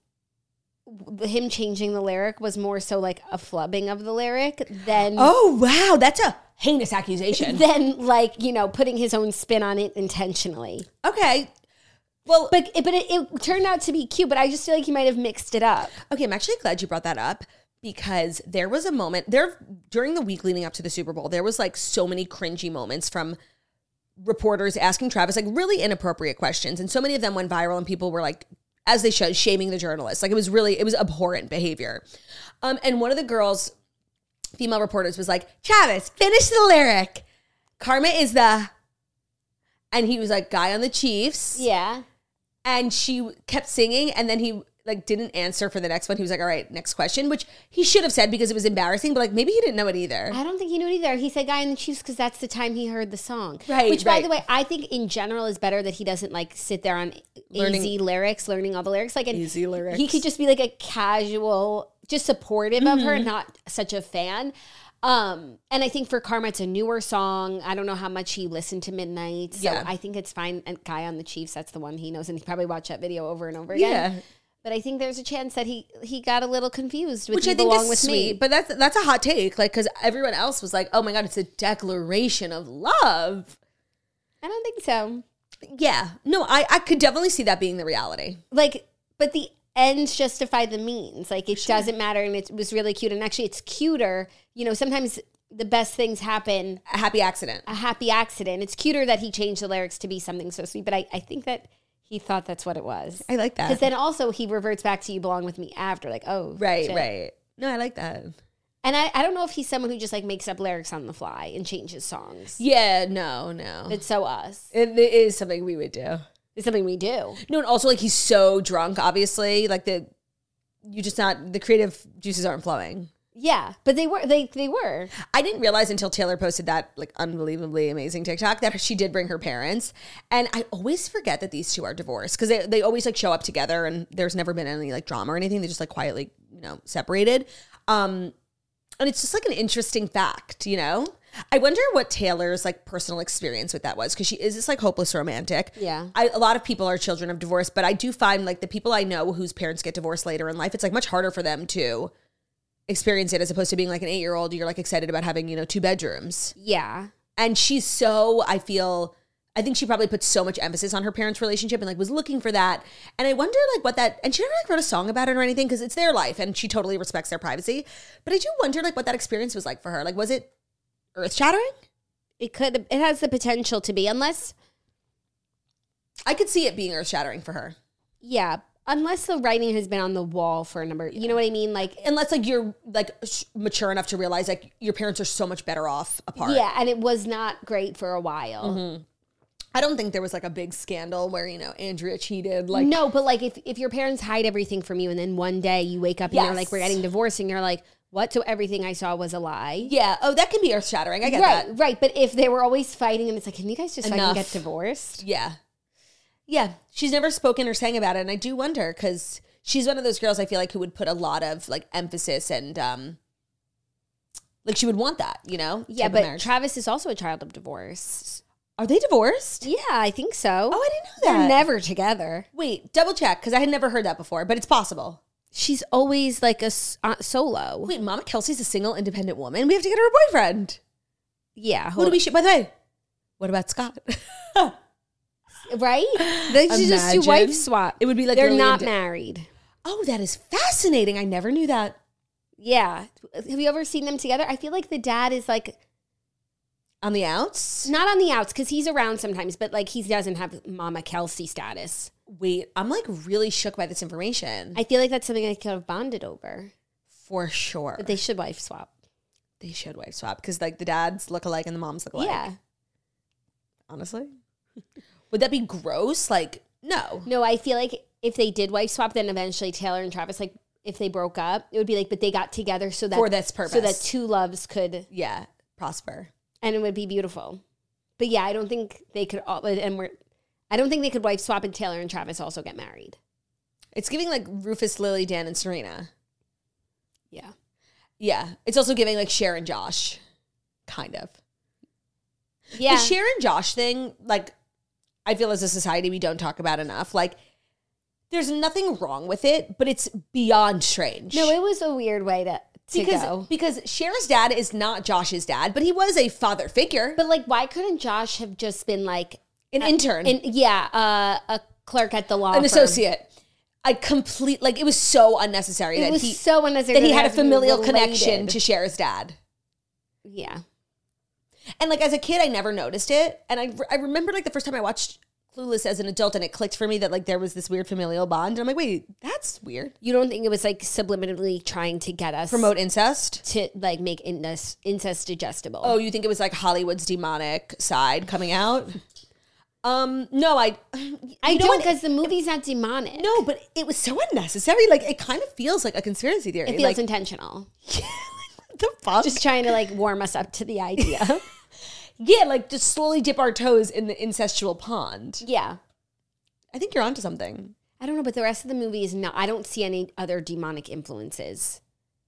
Speaker 4: him changing the lyric was more so like a flubbing of the lyric than
Speaker 3: Oh, wow. That's a heinous accusation.
Speaker 4: than like you know putting his own spin on it intentionally.
Speaker 3: Okay. Well,
Speaker 4: But it, but it, it turned out to be cute. But I just feel like he might have mixed it up.
Speaker 3: okay, I'm actually glad you brought that up because there was a moment there during the week leading up to the Super Bowl, there was like so many cringy moments from reporters asking Travis like really inappropriate questions. And so many of them went viral and people were like, as they should, shaming the journalists. Like it was really, it was abhorrent behavior. Um, and one of the girls, female reporters, was like, Travis, finish the lyric. Karma is the, and he was like, guy on the Chiefs.
Speaker 4: Yeah.
Speaker 3: And she kept singing, and then he like didn't answer for the next one. He was like, all right, next question, which he should have said because it was embarrassing, but like maybe he didn't know it either.
Speaker 4: I don't think he knew it either. He said guy in the Chiefs because that's the time he heard the song.
Speaker 3: Right,
Speaker 4: Which, by
Speaker 3: right.
Speaker 4: the way, I think in general is better that he doesn't like sit there on
Speaker 3: Learning-
Speaker 4: easy lyrics, learning all the lyrics. Like an-
Speaker 3: Easy lyrics.
Speaker 4: He could just be like a casual, just supportive of her, not such a fan. Um, and I think for Karma, it's a newer song. I don't know how much he listened to Midnight. So
Speaker 3: Yeah.
Speaker 4: I think it's fine. And Guy on the Chiefs, that's the one he knows. And he probably watched that video over and over again.
Speaker 3: Yeah.
Speaker 4: But I think there's a chance that he he got a little confused with
Speaker 3: Which
Speaker 4: You
Speaker 3: I think
Speaker 4: Belong
Speaker 3: is
Speaker 4: With
Speaker 3: sweet,
Speaker 4: Me.
Speaker 3: but that's that's a hot take, like because everyone else was like, "Oh my god, it's a declaration of love."
Speaker 4: I don't think so.
Speaker 3: Yeah, no, I I could definitely see that being the reality.
Speaker 4: Like, but the ends justify the means. Like, it doesn't matter, and it was really cute. And actually, it's cuter. You know, sometimes the best things happen
Speaker 3: A happy accident.
Speaker 4: a happy accident. It's cuter that he changed the lyrics to be something so sweet. But I, I think that he thought that's what it was.
Speaker 3: I like that.
Speaker 4: Because then also he reverts back to You Belong With Me after. Like, oh,
Speaker 3: Right,
Speaker 4: shit.
Speaker 3: right. No, I like that.
Speaker 4: And I, I don't know if he's someone who just like makes up lyrics on the fly and changes songs.
Speaker 3: Yeah, no, no.
Speaker 4: It's so us.
Speaker 3: It, it is something we would do.
Speaker 4: It's something we do.
Speaker 3: No, and also like he's so drunk, obviously. Like the you just not the creative juices aren't flowing.
Speaker 4: Yeah, but they were. They they were.
Speaker 3: I didn't realize until Taylor posted that like unbelievably amazing TikTok that she did bring her parents. And I always forget that these two are divorced because they, they always like show up together and there's never been any like drama or anything. They just like quietly, you know, separated. Um, and it's just like an interesting fact, you know? I wonder what Taylor's like personal experience with that was because she is this like hopeless romantic.
Speaker 4: Yeah.
Speaker 3: I, a lot of people are children of divorce, but I do find like the people I know whose parents get divorced later in life, it's like much harder for them to experience it as opposed to being like an eight-year-old. You're like excited about having, you know, two bedrooms.
Speaker 4: Yeah.
Speaker 3: And she's so, I feel, I think she probably put so much emphasis on her parents' relationship and like was looking for that. And I wonder like what that, and she never like wrote a song about it or anything because it's their life and she totally respects their privacy. But I do wonder like what that experience was like for her. Like, was it earth-shattering?
Speaker 4: It could. It has the potential to be, unless.
Speaker 3: I could see it being earth-shattering for her.
Speaker 4: Yeah, Unless the writing has been on the wall for a number, you know what I mean? Like,
Speaker 3: Unless like you're like sh- mature enough to realize like your parents are so much better off apart.
Speaker 4: yeah, and it was not great for a while.
Speaker 3: Mm-hmm. I don't think there was like a big scandal where, you know, Andrea cheated. Like,
Speaker 4: No, but like if, if your parents hide everything from you and then one day you wake up and
Speaker 3: Yes.
Speaker 4: you're like, we're getting divorced and you're like, what? So everything I saw was a lie?
Speaker 3: yeah. Oh, that can be earth shattering. I get
Speaker 4: Right,
Speaker 3: that.
Speaker 4: right. But if they were always fighting and it's like, can you guys just fucking
Speaker 3: Enough.
Speaker 4: get divorced?
Speaker 3: Yeah. Yeah. She's never spoken or sang about it. And I do wonder because she's one of those girls I feel like who would put a lot of like emphasis and um like she would want that, you know?
Speaker 4: Yeah,
Speaker 3: type of
Speaker 4: but
Speaker 3: marriage.
Speaker 4: Travis is also a child of divorce.
Speaker 3: Are they divorced?
Speaker 4: Yeah, I think so.
Speaker 3: Oh, I didn't know that.
Speaker 4: They're never together.
Speaker 3: Wait, double check because I had never heard that before, but it's possible.
Speaker 4: She's always like a s- uh, solo.
Speaker 3: Wait, Mama Kelsey's a single, independent woman. We have to get her a boyfriend.
Speaker 4: Yeah.
Speaker 3: Who
Speaker 4: hold
Speaker 3: do we shoot? By the way, what about Scott?
Speaker 4: Right? They should just do
Speaker 3: Imagine.
Speaker 4: wife swap.
Speaker 3: It would be like
Speaker 4: they're
Speaker 3: Lily
Speaker 4: not
Speaker 3: and-
Speaker 4: married.
Speaker 3: Oh, that is fascinating. I never knew that.
Speaker 4: Yeah. Have you ever seen them together? I feel like the dad is like
Speaker 3: On the outs?
Speaker 4: not on the outs because he's around sometimes, but like he doesn't have Mama Kelsey status.
Speaker 3: Wait, I'm like really shook by this information.
Speaker 4: I feel like that's something I could have bonded over.
Speaker 3: For sure.
Speaker 4: But they should wife swap.
Speaker 3: They should wife swap because like the dads look alike and the moms look alike.
Speaker 4: Yeah.
Speaker 3: Honestly. Would that be gross? Like, no.
Speaker 4: No, I feel like if they did wife swap, then eventually Taylor and Travis, like if they broke up, it would be like, but they got together so that
Speaker 3: For this purpose.
Speaker 4: so that two loves could,
Speaker 3: Yeah. Prosper.
Speaker 4: and it would be beautiful. But yeah, I don't think they could. all And we're, I don't think they could wife swap and Taylor and Travis also get married.
Speaker 3: It's giving like Rufus, Lily, Dan, and Serena.
Speaker 4: Yeah.
Speaker 3: Yeah. It's also giving like Cher and Josh. Kind of.
Speaker 4: Yeah.
Speaker 3: The Cher and Josh thing, like, I feel as a society we don't talk about enough. Like, there's nothing wrong with it, but it's beyond strange.
Speaker 4: No, it was a weird way to, to
Speaker 3: because
Speaker 4: go.
Speaker 3: because Cher's dad is not Josh's dad, but he was a father figure,
Speaker 4: But like, why couldn't Josh have just been like
Speaker 3: an intern,
Speaker 4: in, yeah, uh, a clerk at the law
Speaker 3: an
Speaker 4: firm?
Speaker 3: associate. I complete like it was so unnecessary
Speaker 4: It
Speaker 3: that
Speaker 4: was
Speaker 3: he
Speaker 4: so unnecessary
Speaker 3: that he
Speaker 4: they
Speaker 3: had a
Speaker 4: have to be
Speaker 3: familial connection
Speaker 4: related.
Speaker 3: to Cher's dad.
Speaker 4: Yeah.
Speaker 3: And like as a kid, I never noticed it, and I I remember like the first time I watched Clueless as an adult, and it clicked for me that like there was this weird familial bond. And I'm like, wait, that's weird.
Speaker 4: You don't think it was like subliminally trying to get us
Speaker 3: Promote incest.
Speaker 4: to like make incest, incest digestible?
Speaker 3: Oh, you think it was like Hollywood's demonic side coming out? Um, no, I.
Speaker 4: I
Speaker 3: you know
Speaker 4: don't
Speaker 3: what?
Speaker 4: because the movie's not demonic.
Speaker 3: No, but it was so unnecessary. Like it kind of feels like a conspiracy theory.
Speaker 4: it feels
Speaker 3: like,
Speaker 4: intentional.
Speaker 3: what the fuck?
Speaker 4: Just trying to like warm us up to the idea.
Speaker 3: yeah, like just slowly dip our toes in the incestual pond.
Speaker 4: Yeah.
Speaker 3: I think you're onto something.
Speaker 4: I don't know, but the rest of the movie is not. I don't see any other demonic influences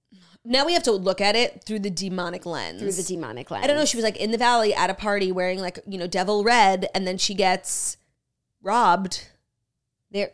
Speaker 3: Now we have to look at it through the demonic lens.
Speaker 4: through the demonic lens.
Speaker 3: I don't know. She was like in the valley at a party wearing like, you know, devil red, and then she gets robbed.
Speaker 4: There,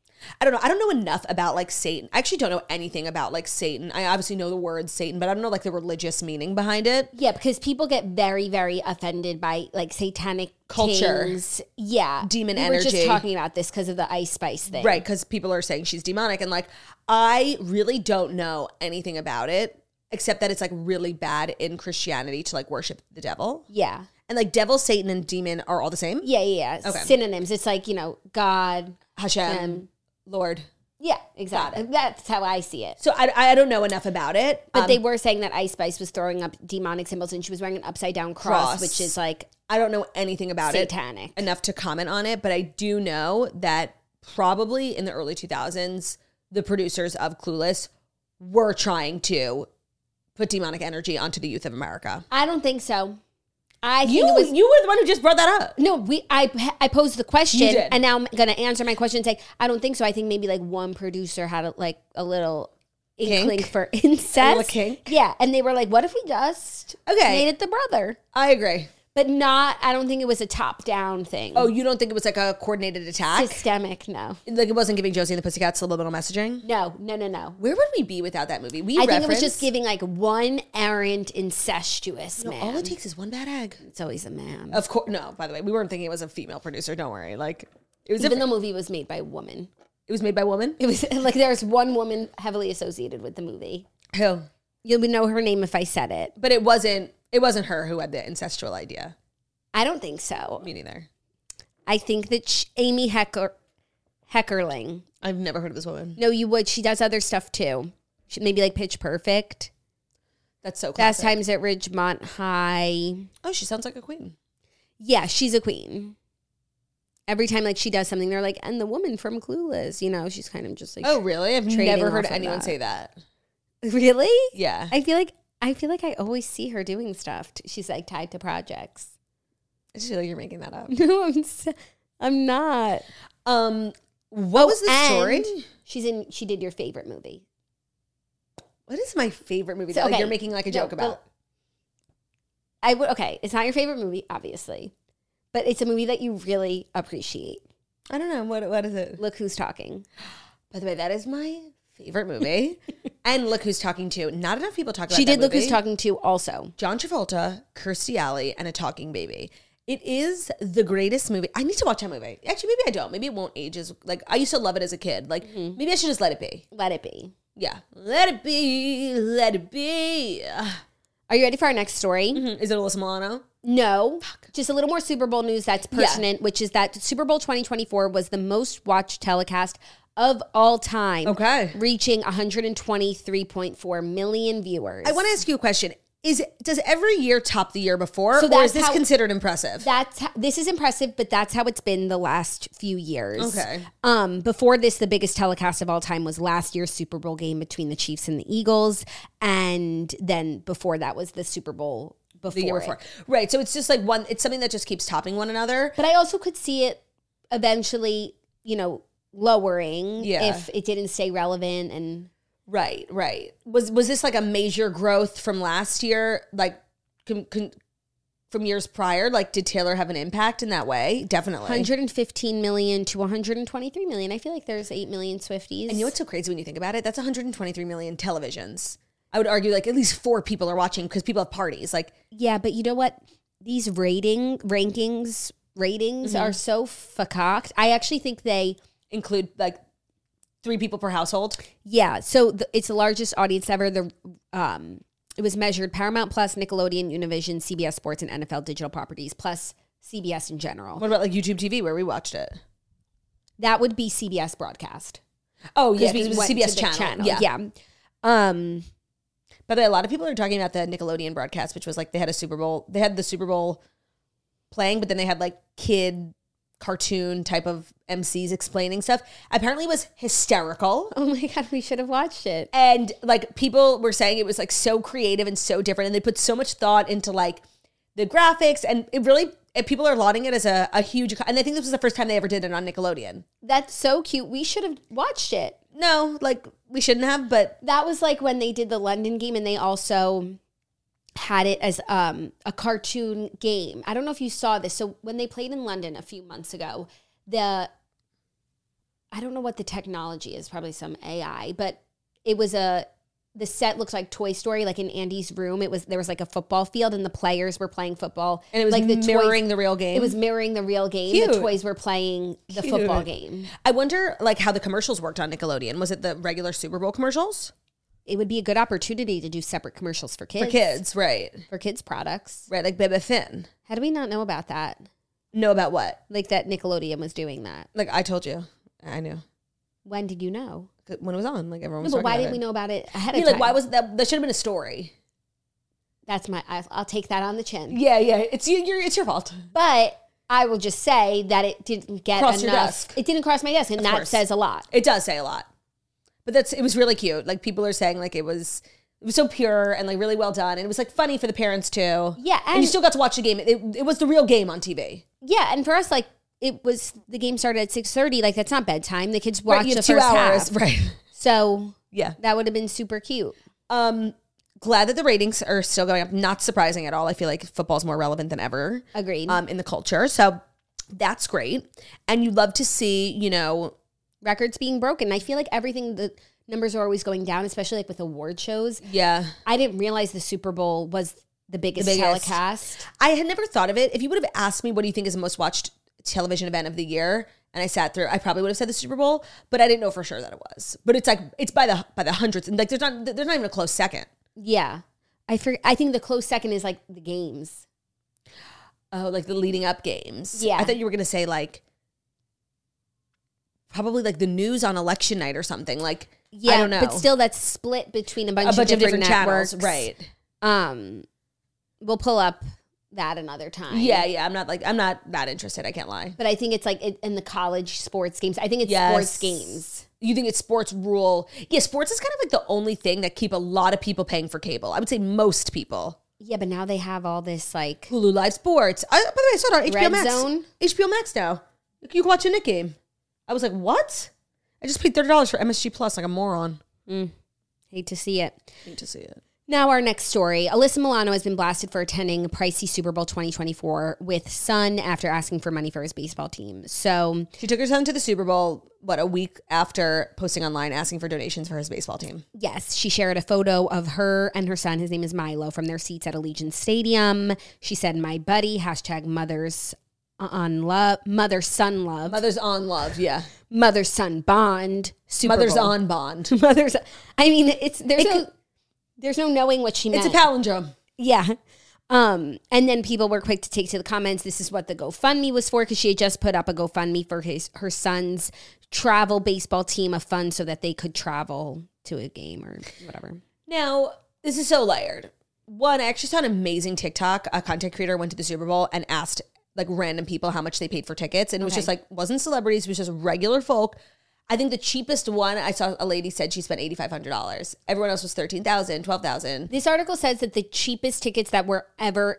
Speaker 3: I don't know. I don't know enough about like Satan. I actually don't know anything about like Satan. I obviously know the word Satan, but I don't know like the religious meaning behind it.
Speaker 4: yeah, because people get very, very offended by like satanic
Speaker 3: Culture.
Speaker 4: things. Yeah,
Speaker 3: Demon
Speaker 4: we were
Speaker 3: energy.
Speaker 4: just talking about this because of the Ice Spice thing,
Speaker 3: Right, because people are saying she's demonic. And like, I really don't know anything about it, except that it's like really bad in Christianity to like worship the devil.
Speaker 4: Yeah,
Speaker 3: And like devil, Satan, and demon are all the same.
Speaker 4: yeah, yeah. yeah.
Speaker 3: Okay.
Speaker 4: Synonyms. It's like, you know, God.
Speaker 3: Hashem,
Speaker 4: Um,
Speaker 3: Lord.
Speaker 4: Yeah, exactly. That's how I see it.
Speaker 3: So I, I don't know enough about it.
Speaker 4: But
Speaker 3: Um,
Speaker 4: they were saying that Ice Spice was throwing up demonic symbols, and she was wearing an upside down cross,
Speaker 3: Cross.
Speaker 4: which is like
Speaker 3: I don't know anything about
Speaker 4: satanic.
Speaker 3: it enough to comment on it, but I do know that probably in the early two thousands, the producers of Clueless were trying to put demonic energy onto the youth of America.
Speaker 4: I don't think so. I think
Speaker 3: You,
Speaker 4: it was
Speaker 3: you were the one who just brought that up.
Speaker 4: no. We I I posed the question,
Speaker 3: You did.
Speaker 4: and now I'm gonna answer my question and say I don't think so. I think maybe like one producer had a, like a little inkling
Speaker 3: Kink?
Speaker 4: for incest.
Speaker 3: little kink?
Speaker 4: Yeah, and they were like, "What if we just
Speaker 3: Okay.
Speaker 4: made it the brother?"
Speaker 3: I agree.
Speaker 4: But not. I don't think it was a top down thing.
Speaker 3: Oh, you don't think it was like a coordinated attack?
Speaker 4: systemic. No,
Speaker 3: Like it wasn't giving Josie and the Pussycats subliminal messaging?
Speaker 4: no, no, no, no.
Speaker 3: Where would we be without that movie? We
Speaker 4: I think it was
Speaker 3: reference-
Speaker 4: just giving like one errant incestuous
Speaker 3: No,
Speaker 4: man.
Speaker 3: all it takes is one bad egg.
Speaker 4: It's always a man.
Speaker 3: Of course. No, by the way, we weren't thinking it was a female producer. Don't worry. Like it was.
Speaker 4: Even
Speaker 3: Different.
Speaker 4: the movie was made by a woman.
Speaker 3: It was made by a woman.
Speaker 4: It was like there's one woman heavily associated with the movie.
Speaker 3: Who?
Speaker 4: You would know her name if I said it.
Speaker 3: But it wasn't. It wasn't her who had the incestual idea.
Speaker 4: I don't think so.
Speaker 3: Me neither.
Speaker 4: I think that sh- Amy Hecker, Heckerling.
Speaker 3: I've never heard of this woman.
Speaker 4: No, you would. She does other stuff too. She, maybe like Pitch Perfect.
Speaker 3: That's so
Speaker 4: Fast
Speaker 3: classic.
Speaker 4: Times at Ridgemont High.
Speaker 3: Oh, she sounds like a queen.
Speaker 4: Yeah, she's a queen. Every time like she does something, they're like, and the woman from Clueless, you know, she's kind of just like,
Speaker 3: Oh, really? I've
Speaker 4: trading
Speaker 3: never heard
Speaker 4: off of
Speaker 3: anyone
Speaker 4: that.
Speaker 3: say that.
Speaker 4: really?
Speaker 3: Yeah.
Speaker 4: I feel like I feel like I always see her doing stuff. She's like tied to projects.
Speaker 3: I just feel like you're making that up.
Speaker 4: No, I'm s- I'm not.
Speaker 3: Um, what was the story?
Speaker 4: And she's in. She did your favorite movie.
Speaker 3: What is my favorite movie
Speaker 4: So,
Speaker 3: that like,
Speaker 4: okay.
Speaker 3: you're making like a
Speaker 4: No,
Speaker 3: joke about?
Speaker 4: but- I would. Okay, it's not your favorite movie, obviously, but it's a movie that you really appreciate.
Speaker 3: I don't know. What What is it?
Speaker 4: Look Who's Talking.
Speaker 3: By the way, that is my favorite movie. And Look Who's Talking To. Not enough people talk about
Speaker 4: She
Speaker 3: that
Speaker 4: did Look
Speaker 3: movie.
Speaker 4: Who's Talking To also.
Speaker 3: John Travolta, Kirstie Alley, and a talking baby. It is the greatest movie. I need to watch that movie. Actually, maybe I don't. Maybe it won't age as like I used to love it as a kid. Like
Speaker 4: Mm-hmm.
Speaker 3: maybe I should just let it be.
Speaker 4: Let it be.
Speaker 3: Yeah, let it be. Let it be.
Speaker 4: Are you ready for our next story?
Speaker 3: Mhm. Is it Alyssa Milano?
Speaker 4: No. Just a little more Super Bowl news that's pertinent, which is that Super Bowl twenty twenty-four was the most watched telecast of all time.
Speaker 3: Okay.
Speaker 4: Reaching one hundred twenty-three point four million viewers.
Speaker 3: I want to ask you a question. Is does every year top the year before,
Speaker 4: So
Speaker 3: or
Speaker 4: that's
Speaker 3: is this
Speaker 4: how-
Speaker 3: considered impressive?
Speaker 4: That's how, this is impressive, but that's how it's been the last few years.
Speaker 3: Okay.
Speaker 4: Um, before this, the biggest telecast of all time was last year's Super Bowl game between the Chiefs and the Eagles, and then before that was the Super Bowl before.
Speaker 3: the year
Speaker 4: it.
Speaker 3: before, right? So it's just like one. It's something that just keeps topping one another.
Speaker 4: But I also could see it eventually, you know, lowering
Speaker 3: Yeah.
Speaker 4: if it didn't stay relevant and.
Speaker 3: Right, right. Was was this like a major growth from last year? Like, con, con, from years prior? Like, did Taylor have an impact in that way? Definitely.
Speaker 4: one hundred fifteen million to one hundred twenty-three million. I feel like there's eight million Swifties.
Speaker 3: And you know what's so crazy when you think about it? That's one hundred twenty-three million televisions. I would argue like at least four people are watching because people have parties. Like,
Speaker 4: Yeah, but you know what? These rating rankings ratings
Speaker 3: Mm-hmm.
Speaker 4: are so fucked. I actually think they
Speaker 3: include like three people per household.
Speaker 4: yeah, so the, it's the largest audience ever. The um it was measured Paramount Plus, Nickelodeon, Univision, C B S Sports and N F L digital properties plus C B S in general.
Speaker 3: What about like YouTube T V where we watched it?
Speaker 4: That would be C B S broadcast.
Speaker 3: Oh yeah,
Speaker 4: we
Speaker 3: because it was a
Speaker 4: went
Speaker 3: C B S
Speaker 4: to the
Speaker 3: channel. Yeah.
Speaker 4: Yeah. Um
Speaker 3: But a lot of people are talking about the Nickelodeon broadcast, which was like they had a Super Bowl. They had the Super Bowl playing, but then they had like kid cartoon type of M Cs explaining stuff. Apparently it was hysterical.
Speaker 4: oh my god, we should have watched it.
Speaker 3: And like people were saying it was like so creative and so different. And they put so much thought into like the graphics. And it really, and people are lauding it as a, a huge, and I think this was the first time they ever did it on Nickelodeon.
Speaker 4: That's so cute. We should have watched it.
Speaker 3: No, like we shouldn't have, but
Speaker 4: That was like when they did the London game and they also had it as um, a cartoon game. I don't know if you saw this. So when they played in London a few months ago, the I don't know what the technology is, probably some A I, but it was a the set looked like Toy Story, like in Andy's room. It was there was like a football field and the players were playing football.
Speaker 3: and it was
Speaker 4: like the
Speaker 3: mirroring
Speaker 4: toys,
Speaker 3: the real game.
Speaker 4: It was mirroring the real game.
Speaker 3: Cute.
Speaker 4: The toys were playing the
Speaker 3: Cute.
Speaker 4: football game.
Speaker 3: I wonder like how the commercials worked on Nickelodeon. Was it the regular Super Bowl commercials?
Speaker 4: It would be a good opportunity to do separate commercials for kids.
Speaker 3: For kids, right.
Speaker 4: For kids products.
Speaker 3: Right, like Bebe Finn.
Speaker 4: How do we not know about that?
Speaker 3: Know about what?
Speaker 4: Like that Nickelodeon was doing that.
Speaker 3: Like I told you. I knew.
Speaker 4: When did you know?
Speaker 3: When it was on, like everyone
Speaker 4: No,
Speaker 3: was
Speaker 4: but
Speaker 3: talking
Speaker 4: why
Speaker 3: about
Speaker 4: didn't
Speaker 3: it.
Speaker 4: we know about it ahead
Speaker 3: I mean,
Speaker 4: of
Speaker 3: like
Speaker 4: time?
Speaker 3: why was that that should have been a story.
Speaker 4: That's my. I- I'll take that on the chin.
Speaker 3: Yeah, yeah. It's you your it's your fault.
Speaker 4: But I will just say that it didn't get
Speaker 3: Cross your
Speaker 4: enough.
Speaker 3: desk.
Speaker 4: It didn't cross my desk, and
Speaker 3: Of
Speaker 4: that
Speaker 3: course.
Speaker 4: says a lot.
Speaker 3: It does say a lot. But that's it was really cute. Like people are saying like it was it was so pure and like really well done. And it was like funny for the parents too.
Speaker 4: Yeah,
Speaker 3: And, you
Speaker 4: and-
Speaker 3: still got to watch the game. It, it was the real game on T V.
Speaker 4: Yeah, and for us, like it was the game started at six thirty. Like that's not bedtime. The kids
Speaker 3: Right,
Speaker 4: watch
Speaker 3: you
Speaker 4: the
Speaker 3: have two
Speaker 4: first
Speaker 3: hours.
Speaker 4: half.
Speaker 3: Right.
Speaker 4: So
Speaker 3: Yeah.
Speaker 4: that would have been super cute.
Speaker 3: Um glad that the ratings are still going up. Not surprising at all. I feel like football's more relevant than ever.
Speaker 4: Agreed.
Speaker 3: Um in the culture. So that's great. And you love to see, you know,
Speaker 4: Records being broken. I feel like everything the numbers are always going down, especially like with award shows.
Speaker 3: yeah.
Speaker 4: I didn't realize the Super Bowl was the biggest,
Speaker 3: biggest.
Speaker 4: telecast.
Speaker 3: I had never thought of it. If you would have asked me what do you think is the most watched television event of the year, and I sat through, I probably would have said the Super Bowl, but I didn't know for sure that it was. But it's like it's by the by the hundreds, and like there's not there's not even a close second.
Speaker 4: Yeah. I for, I think the close second is like the games.
Speaker 3: Oh, like the leading up games.
Speaker 4: Yeah.
Speaker 3: I thought you were gonna say like probably like the news on election night or something. Like,
Speaker 4: Yeah,
Speaker 3: I don't know.
Speaker 4: but still that's split between a bunch,
Speaker 3: a bunch
Speaker 4: of,
Speaker 3: of
Speaker 4: different
Speaker 3: different
Speaker 4: networks.
Speaker 3: channels. Right.
Speaker 4: Um, we'll pull up that another time.
Speaker 3: Yeah, yeah. I'm not like, I'm not that interested. I can't lie.
Speaker 4: But I think it's like it, in the college sports games. I think it's
Speaker 3: Yes.
Speaker 4: sports games.
Speaker 3: You think it's sports rule? Yeah, sports is kind of like the only thing that keep a lot of people paying for cable. I would say most people.
Speaker 4: Yeah, but now they have all this like
Speaker 3: Hulu Live Sports. I, by the way, I saw it on H B O
Speaker 4: Red
Speaker 3: Max.
Speaker 4: Zone?
Speaker 3: H B O Max now. You can watch a Knick game. I was like, what? I just paid thirty dollars for M S G Plus like a moron.
Speaker 4: hate to see it.
Speaker 3: Need to see it.
Speaker 4: Now our next story. Alyssa Milano has been blasted for attending pricey Super Bowl twenty twenty-four with son after asking for money for his baseball team. So
Speaker 3: She took her son to the Super Bowl, what, a week after posting online asking for donations for his baseball team.
Speaker 4: yes, she shared a photo of her and her son, his name is Milo, from their seats at Allegiant Stadium. She said, my buddy, hashtag mothers on love, mother son love,
Speaker 3: Mother's on love, yeah.
Speaker 4: mother son bond, Super
Speaker 3: Mother's
Speaker 4: Bowl.
Speaker 3: on bond.
Speaker 4: Mother's, I mean, it's, there's
Speaker 3: It
Speaker 4: no,
Speaker 3: could-
Speaker 4: there's no knowing what she meant.
Speaker 3: It's a palindrome.
Speaker 4: Yeah. Um, and then people were quick to take to the comments. This is what the GoFundMe was for, because she had just put up a GoFundMe for his her son's travel baseball team, a fund so that they could travel to a game or whatever.
Speaker 3: Now, this is so layered. One, I actually saw an amazing TikTok. A content creator went to the Super Bowl and asked like random people how much they paid for tickets. And it was
Speaker 4: Okay.
Speaker 3: just like, wasn't celebrities, it was just regular folk. I think the cheapest one, I saw a lady said she spent eight thousand five hundred dollars. Everyone else was thirteen thousand dollars, twelve thousand dollars.
Speaker 4: This article says that the cheapest tickets that were ever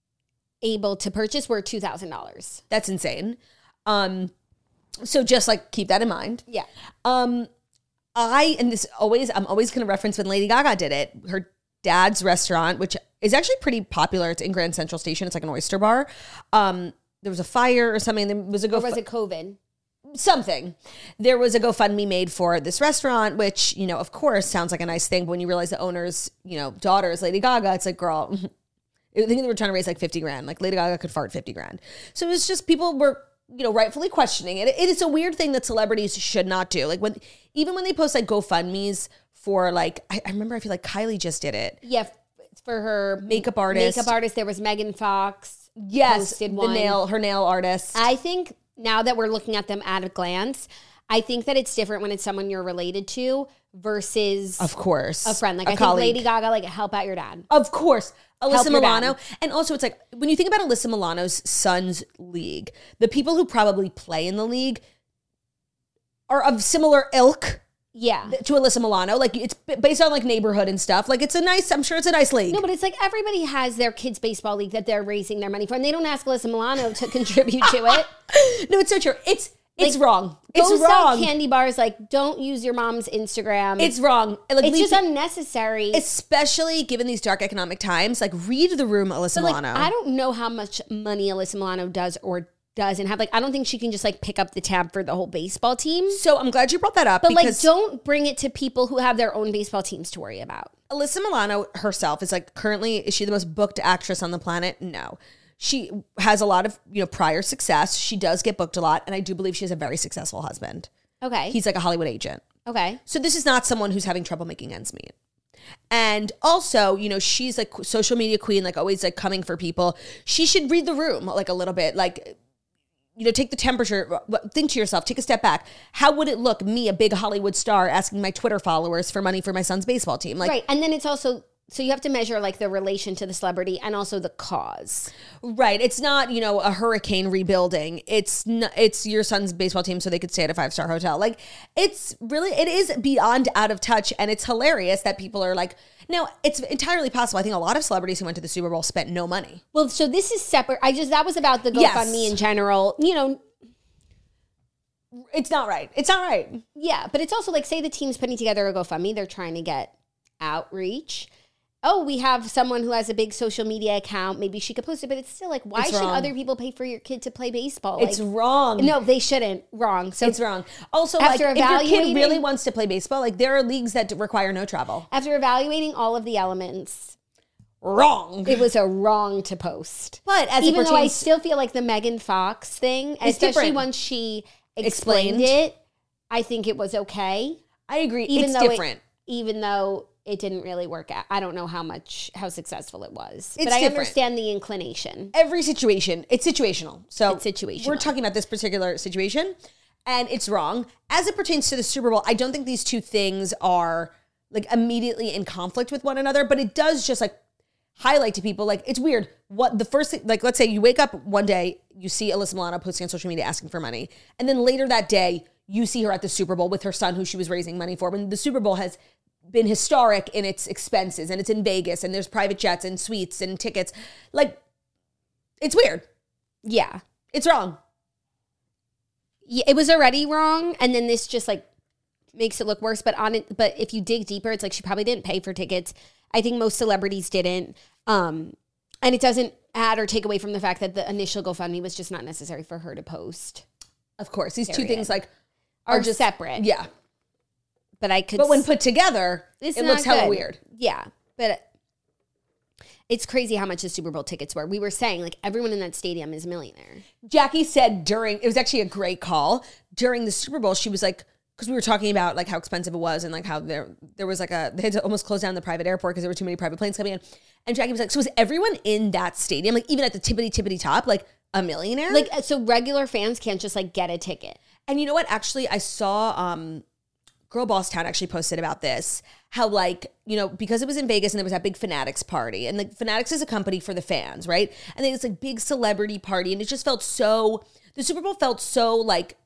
Speaker 4: able to purchase were two thousand dollars.
Speaker 3: That's insane. Um, so just like keep that in mind.
Speaker 4: Yeah.
Speaker 3: Um, I, and this always, I'm always going to reference when Lady Gaga did it. Her dad's restaurant, which is actually pretty popular. It's in Grand Central Station. It's like an oyster bar. Um, there was a fire or something. There was a go.
Speaker 4: Or was it COVID?
Speaker 3: Something. There was a GoFundMe made for this restaurant, which, you know, of course sounds like a nice thing. But when you realize the owner's, you know, daughter is Lady Gaga, it's like, girl, I think they were trying to raise like fifty grand. Like Lady Gaga could fart fifty grand. So it was just people were, you know, rightfully questioning it. It is a weird thing that celebrities should not do. Like when, even when they post like GoFundMes for like, I, I remember I feel like Kylie just did it.
Speaker 4: Yeah. f- For her
Speaker 3: Makeup artist.
Speaker 4: Makeup artist. There was Megan Fox.
Speaker 3: Yes.
Speaker 4: posted
Speaker 3: The
Speaker 4: one.
Speaker 3: nail, her nail artist.
Speaker 4: I think now that we're looking at them at a glance, I think that it's different when it's someone you're related to versus
Speaker 3: of course.
Speaker 4: a friend. Like
Speaker 3: a
Speaker 4: I
Speaker 3: colleague.
Speaker 4: think Lady Gaga, like help out your dad.
Speaker 3: Of course.
Speaker 4: Help
Speaker 3: Alyssa
Speaker 4: your
Speaker 3: Milano.
Speaker 4: dad.
Speaker 3: And also it's like, when you think about Alyssa Milano's son's league, the people who probably play in the league are of similar ilk
Speaker 4: Yeah.
Speaker 3: to Alyssa Milano. Like it's b- based on like neighborhood and stuff. Like it's a nice, I'm sure it's a nice league.
Speaker 4: No, but it's like everybody has their kids' baseball league that they're raising their money for, and they don't ask Alyssa Milano to contribute to it.
Speaker 3: No, it's so true. It's, it's
Speaker 4: Like,
Speaker 3: wrong.
Speaker 4: Go
Speaker 3: It's
Speaker 4: sell
Speaker 3: wrong.
Speaker 4: candy bars. Like, don't use your mom's Instagram.
Speaker 3: It's wrong. Like,
Speaker 4: it's
Speaker 3: leave
Speaker 4: just
Speaker 3: it-
Speaker 4: unnecessary.
Speaker 3: especially given these dark economic times. Like read the room, Alyssa
Speaker 4: But like,
Speaker 3: Milano.
Speaker 4: I don't know how much money Alyssa Milano does or doesn't have. Like, I don't think she can just like pick up the tab for the whole baseball team.
Speaker 3: so I'm glad you brought that up.
Speaker 4: But like,
Speaker 3: because
Speaker 4: don't bring it to people who have their own baseball teams to worry about.
Speaker 3: Alyssa Milano herself is like currently, is she the most booked actress on the planet? No. She has a lot of, you know, prior success. She does get booked a lot. And I do believe she has a very successful husband.
Speaker 4: Okay.
Speaker 3: He's like a Hollywood agent.
Speaker 4: okay.
Speaker 3: So this is not someone who's having trouble making ends meet. And also, you know, she's like social media queen, like always like coming for people. She should read the room like a little bit, like, you know, take the temperature, think to yourself, take a step back. How would it look, me, a big Hollywood star, asking my Twitter followers for money for my son's baseball team? Like,
Speaker 4: Right. And then it's also, so you have to measure like the relation to the celebrity and also the cause.
Speaker 3: right. It's not, you know, a hurricane rebuilding. It's not, it's your son's baseball team so they could stay at a five-star hotel. Like, it's really, it is beyond out of touch. And it's hilarious that people are like, now, it's entirely possible. I think a lot of celebrities who went to the Super Bowl spent no money.
Speaker 4: Well, so this is separate. I just, that was about the GoFundMe
Speaker 3: Yes.
Speaker 4: in general. You know,
Speaker 3: It's not right. It's not right.
Speaker 4: yeah. But it's also like, say the team's putting together a GoFundMe, they're trying to get outreach. Oh, we have someone who has a big social media account. Maybe she could post it, but it's still like, why
Speaker 3: It's
Speaker 4: should
Speaker 3: wrong.
Speaker 4: other people pay for your kid to play baseball?
Speaker 3: It's
Speaker 4: Like,
Speaker 3: wrong.
Speaker 4: no, they shouldn't. Wrong. So
Speaker 3: It's wrong. Also,
Speaker 4: After
Speaker 3: like, if your kid
Speaker 4: evaluating-
Speaker 3: really wants to play baseball, like, there are leagues that require no travel.
Speaker 4: after evaluating all of the elements,
Speaker 3: Wrong.
Speaker 4: it was a wrong to post.
Speaker 3: But as it
Speaker 4: Even though I
Speaker 3: pertains-
Speaker 4: still feel like the Megan Fox thing,
Speaker 3: It's
Speaker 4: especially
Speaker 3: different.
Speaker 4: once she explained,
Speaker 3: Explained.
Speaker 4: it, I think it was okay.
Speaker 3: I agree.
Speaker 4: Even
Speaker 3: it's
Speaker 4: though
Speaker 3: different.
Speaker 4: It, even though it didn't really work out. I don't know how much, how successful it was.
Speaker 3: It's
Speaker 4: but I
Speaker 3: different.
Speaker 4: understand the inclination.
Speaker 3: Every situation, it's situational. So
Speaker 4: It's situational.
Speaker 3: we're talking about this particular situation. and it's wrong. As it pertains to the Super Bowl, I don't think these two things are like immediately in conflict with one another, but it does just like highlight to people, like, it's weird. What the first thing, like, let's say you wake up one day, you see Alyssa Milano posting on social media asking for money, and then later that day, you see her at the Super Bowl with her son, who she was raising money for, when the Super Bowl has been historic in its expenses, and it's in Vegas, and there's private jets and suites and tickets. Like, it's weird.
Speaker 4: Yeah.
Speaker 3: It's wrong.
Speaker 4: Yeah, it was already wrong, and then this just, like, makes it look worse. But on it, but if you dig deeper, it's like she probably didn't pay for tickets. I think most celebrities didn't. Um, and it doesn't add or take away from the fact that the initial GoFundMe was just not necessary for her to post.
Speaker 3: Of course. These
Speaker 4: Period.
Speaker 3: two things, like,
Speaker 4: Are
Speaker 3: are just
Speaker 4: separate.
Speaker 3: Yeah.
Speaker 4: But I could.
Speaker 3: But when put together,
Speaker 4: It's
Speaker 3: it
Speaker 4: not
Speaker 3: looks hella
Speaker 4: good.
Speaker 3: weird.
Speaker 4: Yeah, but it's crazy how much the Super Bowl tickets were. We were saying, like, everyone in that stadium is a millionaire.
Speaker 3: Jackie said during, it was actually a great call, during the Super Bowl, she was like, because we were talking about like how expensive it was and like how there there was like a, they had to almost close down the private airport because there were too many private planes coming in. And Jackie was like, so was everyone in that stadium, like even at the tippity tippity top, like a millionaire?
Speaker 4: Like, so regular fans can't just like get a ticket.
Speaker 3: And you know what? Actually, I saw um, Girl Boss Town actually posted about this. How like, you know, because it was in Vegas and there was that big Fanatics party. And like Fanatics is a company for the fans, right? And they had this like big celebrity party. And it just felt so, the Super Bowl felt so like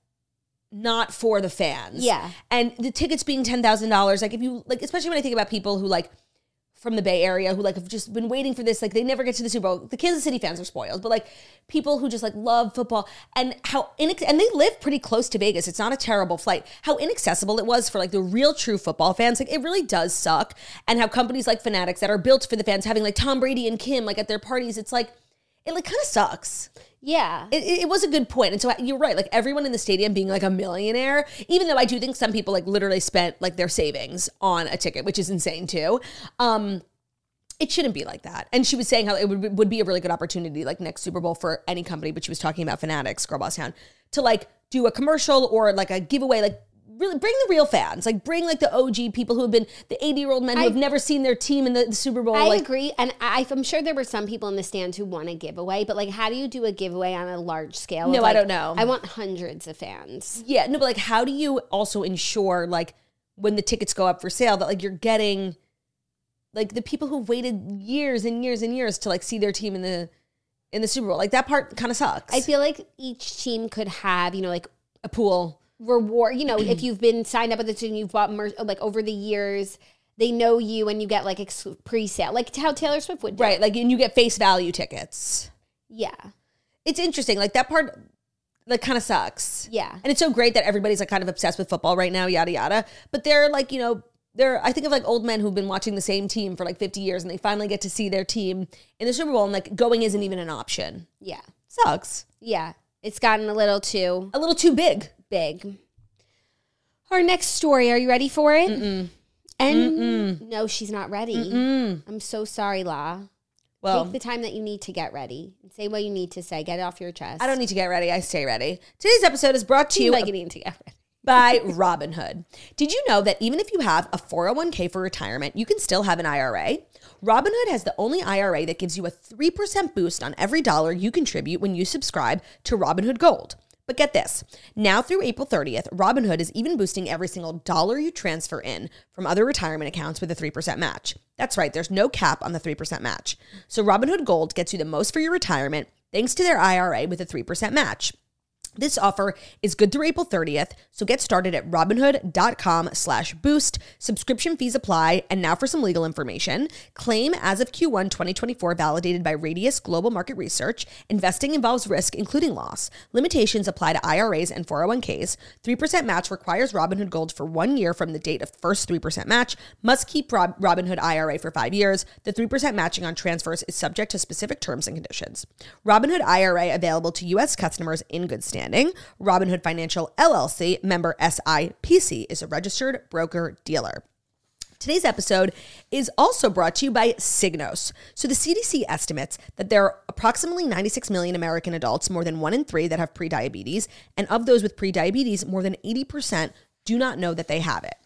Speaker 3: not for the fans.
Speaker 4: Yeah.
Speaker 3: And the tickets being ten thousand dollars, like if you, like, especially when I think about people who like, from the Bay Area who like have just been waiting for this, like they never get to the Super Bowl. The Kansas City fans are spoiled, but like people who just like love football and how, inex- and they live pretty close to Vegas. It's not a terrible flight. How inaccessible it was for like the real true football fans. Like it really does suck. And how companies like Fanatics that are built for the fans having like Tom Brady and Kim like at their parties, it's like, it like kind of sucks.
Speaker 4: Yeah.
Speaker 3: It, it was a good point. And so you're right. Like everyone in the stadium being like a millionaire, even though I do think some people like literally spent like their savings on a ticket, which is insane too. Um, it shouldn't be like that. And she was saying how it would, would be a really good opportunity like next Super Bowl for any company, but she was talking about Fanatics, Girl Boss Town, to like do a commercial or like a giveaway, like really bring the real fans, like bring like the O G people who have been the eighty year old men who
Speaker 4: I,
Speaker 3: have never seen their team in the, the Super Bowl.
Speaker 4: I
Speaker 3: like,
Speaker 4: agree. And I, I'm sure there were some people in the stands who want a giveaway, but like, how do you do a giveaway on a large scale?
Speaker 3: No,
Speaker 4: of,
Speaker 3: I
Speaker 4: like,
Speaker 3: don't know.
Speaker 4: I want hundreds of fans.
Speaker 3: Yeah, no, but like how do you also ensure like when the tickets go up for sale that like you're getting like the people who've waited years and years and years to like see their team in the in the Super Bowl? Like that part kind of sucks.
Speaker 4: I feel like each team could have, you know, like
Speaker 3: a pool.
Speaker 4: reward, you know, if you've been signed up with the team, you've bought mer- like over the years, they know you and you get like ex- pre-sale, like how Taylor Swift would do.
Speaker 3: Right, like and you get face value tickets.
Speaker 4: Yeah.
Speaker 3: It's interesting. Like that part like kind of sucks.
Speaker 4: Yeah.
Speaker 3: And it's so great that everybody's like kind of obsessed with football right now, yada yada. But they're like, you know, they're I think of like old men who've been watching the same team for like fifty years and they finally get to see their team in the Super Bowl and like going isn't even an option.
Speaker 4: Yeah.
Speaker 3: Sucks.
Speaker 4: Yeah. It's gotten a little too
Speaker 3: A little too big.
Speaker 4: big. Our next story, are you ready for it? Mm-mm. And Mm-mm. no, she's not ready. Mm-mm. I'm so sorry, La.
Speaker 3: Well,
Speaker 4: take the time that you need to get ready and say what you need to say. Get it off your chest.
Speaker 3: I don't need to get ready. I stay ready. Today's episode is brought to you
Speaker 4: like you need to get ready.
Speaker 3: by Robinhood. Did you know that even if you have a four oh one k for retirement, you can still have an I R A? Robinhood has the only I R A that gives you a three percent boost on every dollar you contribute when you subscribe to Robinhood Gold. But get this, now through April thirtieth, Robinhood is even boosting every single dollar you transfer in from other retirement accounts with a three percent match. That's right, there's no cap on the three percent match. So Robinhood Gold gets you the most for your retirement thanks to their I R A with a three percent match. This offer is good through April thirtieth, so get started at Robinhood.com slash boost. Subscription fees apply. And now for some legal information. Claim as of Q one twenty twenty-four validated by Radius Global Market Research. Investing involves risk, including loss. Limitations apply to I R As and four oh one k's. three percent match requires Robinhood Gold for one year from the date of first three percent match. Must keep Rob- Robinhood I R A for five years. The three percent matching on transfers is subject to specific terms and conditions. Robinhood I R A available to U S customers in good standing. Robinhood Financial L L C, member S I P C, is a registered broker-dealer. Today's episode is also brought to you by Signos. So the C D C estimates that there are approximately ninety-six million American adults, more than one in three, that have prediabetes. And of those with prediabetes, more than eighty percent do not know that they have it.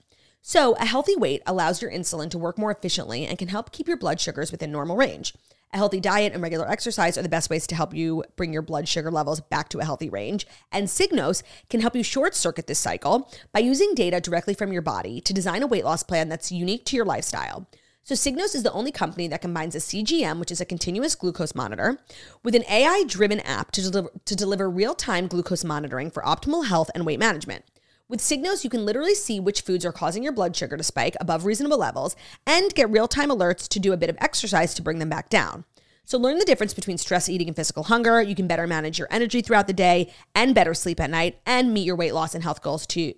Speaker 3: So a healthy weight allows your insulin to work more efficiently and can help keep your blood sugars within normal range. A healthy diet and regular exercise are the best ways to help you bring your blood sugar levels back to a healthy range. And Signos can help you short circuit this cycle by using data directly from your body to design a weight loss plan that's unique to your lifestyle. So Signos is the only company that combines a C G M, which is a continuous glucose monitor, with an A I-driven app to deliver, to deliver real-time glucose monitoring for optimal health and weight management. With Signos, you can literally see which foods are causing your blood sugar to spike above reasonable levels and get real-time alerts to do a bit of exercise to bring them back down. So learn the difference between stress eating and physical hunger. You can better manage your energy throughout the day and better sleep at night and meet your weight loss and health goals to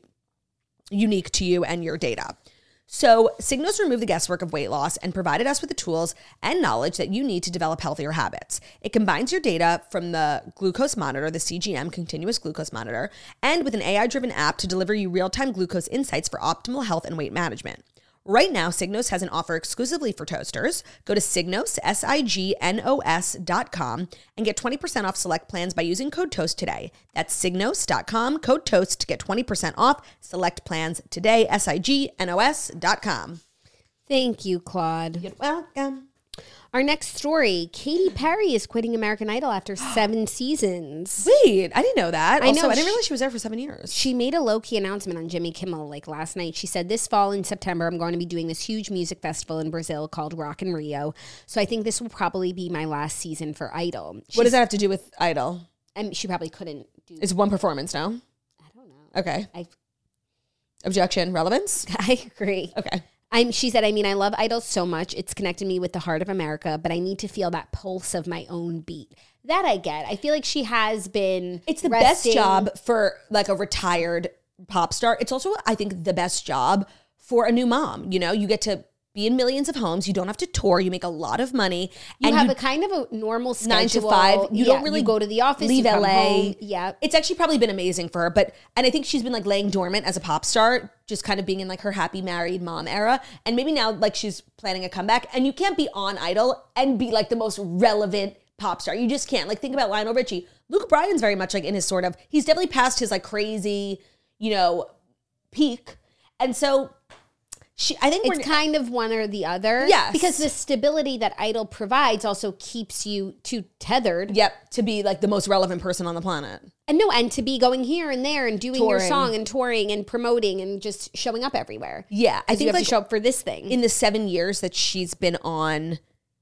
Speaker 3: unique to you and your data. So Signos removed the guesswork of weight loss and provided us with the tools and knowledge that you need to develop healthier habits. It combines your data from the glucose monitor, the C G M, continuous glucose monitor, and with an A I-driven app to deliver you real-time glucose insights for optimal health and weight management. Right now, Signos has an offer exclusively for Toasters. Go to Signos, S I G N O S dot com and get twenty percent off select plans by using code TOAST today. That's Signos dot com, code TOAST to get twenty percent off select plans today, S I G N O S dot com.
Speaker 4: Thank you, Claude.
Speaker 3: You're welcome.
Speaker 4: Our next story, Katy Perry is quitting American Idol after seven seasons.
Speaker 3: Wait, I didn't know that.
Speaker 4: I
Speaker 3: also,
Speaker 4: know,
Speaker 3: I didn't
Speaker 4: she-
Speaker 3: realize she was there for seven years.
Speaker 4: She made a low-key announcement on Jimmy Kimmel like last night. She said, this fall in September, I'm going to be doing this huge music festival in Brazil called Rock in Rio. So I think this will probably be my last season for Idol. She's,
Speaker 3: What does that have to do with Idol?
Speaker 4: I mean, she probably couldn't do
Speaker 3: It's one performance, no?
Speaker 4: I don't know.
Speaker 3: Okay.
Speaker 4: I
Speaker 3: Objection, relevance?
Speaker 4: I agree.
Speaker 3: Okay.
Speaker 4: I'm, she said, I mean, I love Idol so much. It's connected me with the heart of America, but I need to feel that pulse of my own beat. That I get. I feel like she has been
Speaker 3: It's the
Speaker 4: resting.
Speaker 3: best job for like a retired pop star. It's also, I think, the best job for a new mom. You know, you get to be in millions of homes. You don't have to tour. You make a lot of money.
Speaker 4: You
Speaker 3: and
Speaker 4: have
Speaker 3: you,
Speaker 4: a kind of a normal schedule.
Speaker 3: nine to five. You
Speaker 4: Yeah,
Speaker 3: don't really
Speaker 4: you go to the office,
Speaker 3: leave
Speaker 4: you come
Speaker 3: L A.
Speaker 4: home. Yeah.
Speaker 3: It's actually probably been amazing for her. But, and I think she's been like laying dormant as a pop star, just kind of being in like her happy married mom era. And maybe now like she's planning a comeback. And you can't be on Idol and be like the most relevant pop star. You just can't. Like think about Lionel Richie. Luke Bryan's very much like in his sort of, he's definitely past his like crazy, you know, peak. And so she, I think
Speaker 4: It's
Speaker 3: we're
Speaker 4: kind of one or the other.
Speaker 3: Yes.
Speaker 4: Because the stability that Idol provides also keeps you too tethered.
Speaker 3: Yep, to be like the most relevant person on the planet.
Speaker 4: And no, and to be going here and there and doing your
Speaker 3: Touring.
Speaker 4: song and touring and promoting and just showing up everywhere.
Speaker 3: Yeah, I
Speaker 4: I
Speaker 3: think
Speaker 4: you have
Speaker 3: like
Speaker 4: to show up for this thing.
Speaker 3: in the seven years that she's been on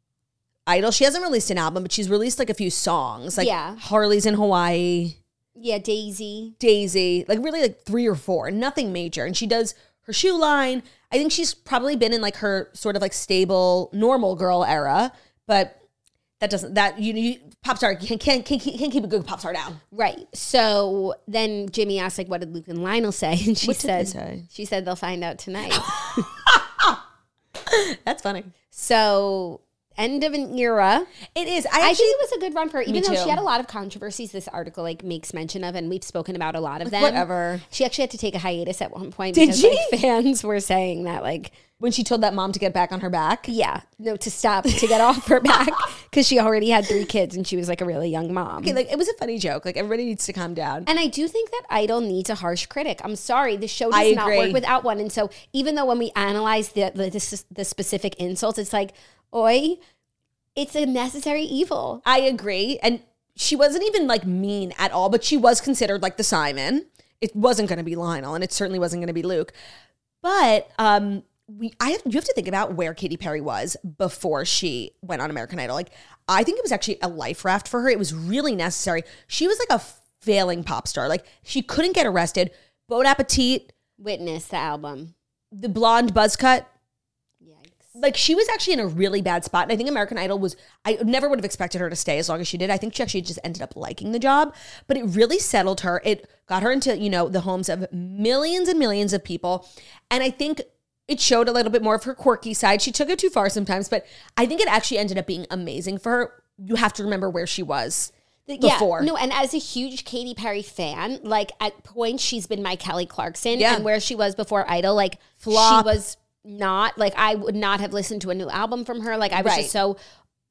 Speaker 3: Idol, she hasn't released an album, but she's released like a few songs, like
Speaker 4: Yeah.
Speaker 3: Harley's in Hawaii,
Speaker 4: yeah, Daisy.
Speaker 3: Daisy, like really like three or four, nothing major. And she does her shoe line. I think she's probably been in like her sort of like stable, normal girl era, but that doesn't, that, you, you pop star can't, can't, can't, can't keep a good pop star down.
Speaker 4: Right. So then Jimmy asked, like, what did Luke and Lionel say? And she
Speaker 3: What did they
Speaker 4: said,
Speaker 3: say?
Speaker 4: she said they'll find out tonight.
Speaker 3: That's funny.
Speaker 4: So end of an era.
Speaker 3: It is. I
Speaker 4: I
Speaker 3: actually,
Speaker 4: think it was a good run for her, even
Speaker 3: Me
Speaker 4: though
Speaker 3: too.
Speaker 4: she had a lot of controversies. This article like makes mention of, and we've spoken about a lot of them.
Speaker 3: whatever.
Speaker 4: She actually had to take a hiatus at one point
Speaker 3: Did
Speaker 4: because
Speaker 3: she?
Speaker 4: like, fans were saying that, like,
Speaker 3: when she told that mom to get back on her back.
Speaker 4: yeah, no, to stop, to get off her back because she already had three kids and she was like a really young mom.
Speaker 3: Okay, like it was a funny joke. Like everybody needs to calm down.
Speaker 4: And I do think that Idol needs a harsh critic. I'm sorry, the show does
Speaker 3: I
Speaker 4: not
Speaker 3: agree.
Speaker 4: work without one. And so even though when we analyze the the, the, the specific insults, it's like, oi, it's a necessary evil.
Speaker 3: I agree. And she wasn't even like mean at all, but she was considered like the Simon. It wasn't going to be Lionel, and it certainly wasn't going to be Luke. But um, we, I have, you have to think about where Katy Perry was before she went on American Idol. Like, I think it was actually a life raft for her. It was really necessary. She was like a failing pop star. Like, she couldn't get arrested. Bon Appetit,
Speaker 4: Witness the album.
Speaker 3: the blonde buzz cut.
Speaker 4: Yikes.
Speaker 3: Like, she was actually in a really bad spot. And I think American Idol was, I never would have expected her to stay as long as she did. I think she actually just ended up liking the job, but it really settled her. It got her into, you know, the homes of millions and millions of people. And I think it showed a little bit more of her quirky side. She took it too far sometimes, but I think it actually ended up being amazing for her. You have to remember where she was before.
Speaker 4: Yeah, no, and as a huge Katy Perry fan, like at points she's been my Kelly Clarkson,
Speaker 3: Yeah.
Speaker 4: and where she was before Idol, like
Speaker 3: Flop.
Speaker 4: she was not, like I would not have listened to a new album from her. Like I was
Speaker 3: Right.
Speaker 4: just so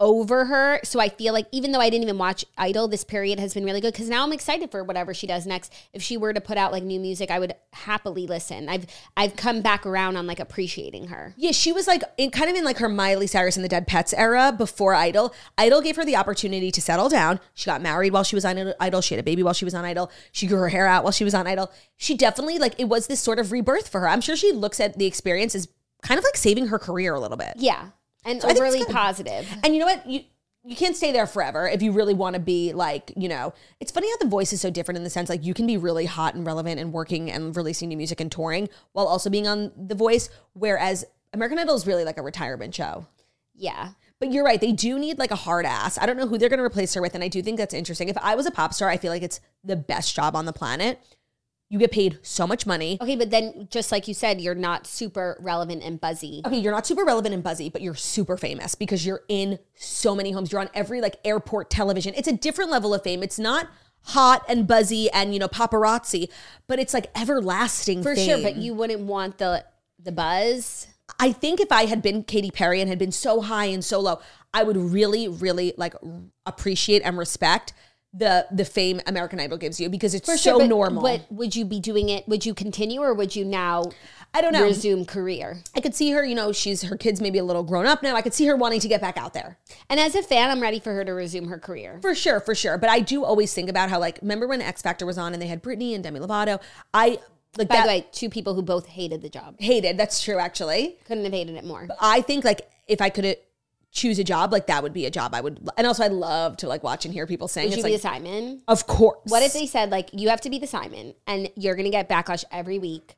Speaker 4: over her. So I feel like even though I didn't even watch Idol, this period has been really good because now I'm excited for whatever she does next. If she were to put out like new music, I would happily listen. I've I've come back around on like appreciating her.
Speaker 3: Yeah, she was like in kind of in like her Miley Cyrus and the Dead Pets era before Idol. Idol gave her the opportunity to settle down. She got married while she was on Idol. She had a baby while she was on Idol. She grew her hair out while she was on Idol. She definitely like it was this sort of rebirth for her. I'm sure she looks at the experience as kind of like saving her career a little bit.
Speaker 4: Yeah. And
Speaker 3: So I think it's
Speaker 4: overly
Speaker 3: good.
Speaker 4: positive.
Speaker 3: And you know what? You you can't stay there forever if you really want to be like, you know, it's funny how The Voice is so different in the sense like you can be really hot and relevant and working and releasing new music and touring while also being on The Voice, whereas American Idol is really like a retirement show.
Speaker 4: Yeah.
Speaker 3: But you're right, they do need like a hard ass. I don't know who they're going to replace her with, and I do think that's interesting. If I was a pop star, I feel like it's the best job on the planet. You get paid so much money.
Speaker 4: Okay, but then just like you said, you're not super relevant and buzzy.
Speaker 3: Okay, you're not super relevant and buzzy, but you're super famous because you're in so many homes. You're on every like airport television. It's a different level of fame. It's not hot and buzzy and, you know, paparazzi, but it's like everlasting
Speaker 4: For
Speaker 3: fame.
Speaker 4: sure, but you wouldn't want the the buzz.
Speaker 3: I think if I had been Katy Perry and had been so high and so low, I would really, really like appreciate and respect the the fame American Idol gives you because it's
Speaker 4: For
Speaker 3: so
Speaker 4: sure, but,
Speaker 3: normal.
Speaker 4: But would you be doing it? Would you continue or would you now
Speaker 3: I don't know.
Speaker 4: resume career?
Speaker 3: I could see her, you know, she's her kid's maybe a little grown up now. I could see her wanting to get back out there.
Speaker 4: And as a fan, I'm ready for her to resume her career.
Speaker 3: For sure, for sure. But I do always think about how, like, remember when X Factor was on and they had Britney and Demi Lovato? I, like,
Speaker 4: By
Speaker 3: that
Speaker 4: the way, two people who both hated the job.
Speaker 3: hated. That's true, actually.
Speaker 4: Couldn't have hated it more.
Speaker 3: I think, like, if I could choose a job, like, that would be a job I would, and also I love to, like, watch and hear people sing.
Speaker 4: Would you
Speaker 3: It's
Speaker 4: be
Speaker 3: like,
Speaker 4: the Simon?
Speaker 3: of course.
Speaker 4: What if they said, like, you have to be the Simon and you're going to get backlash every week?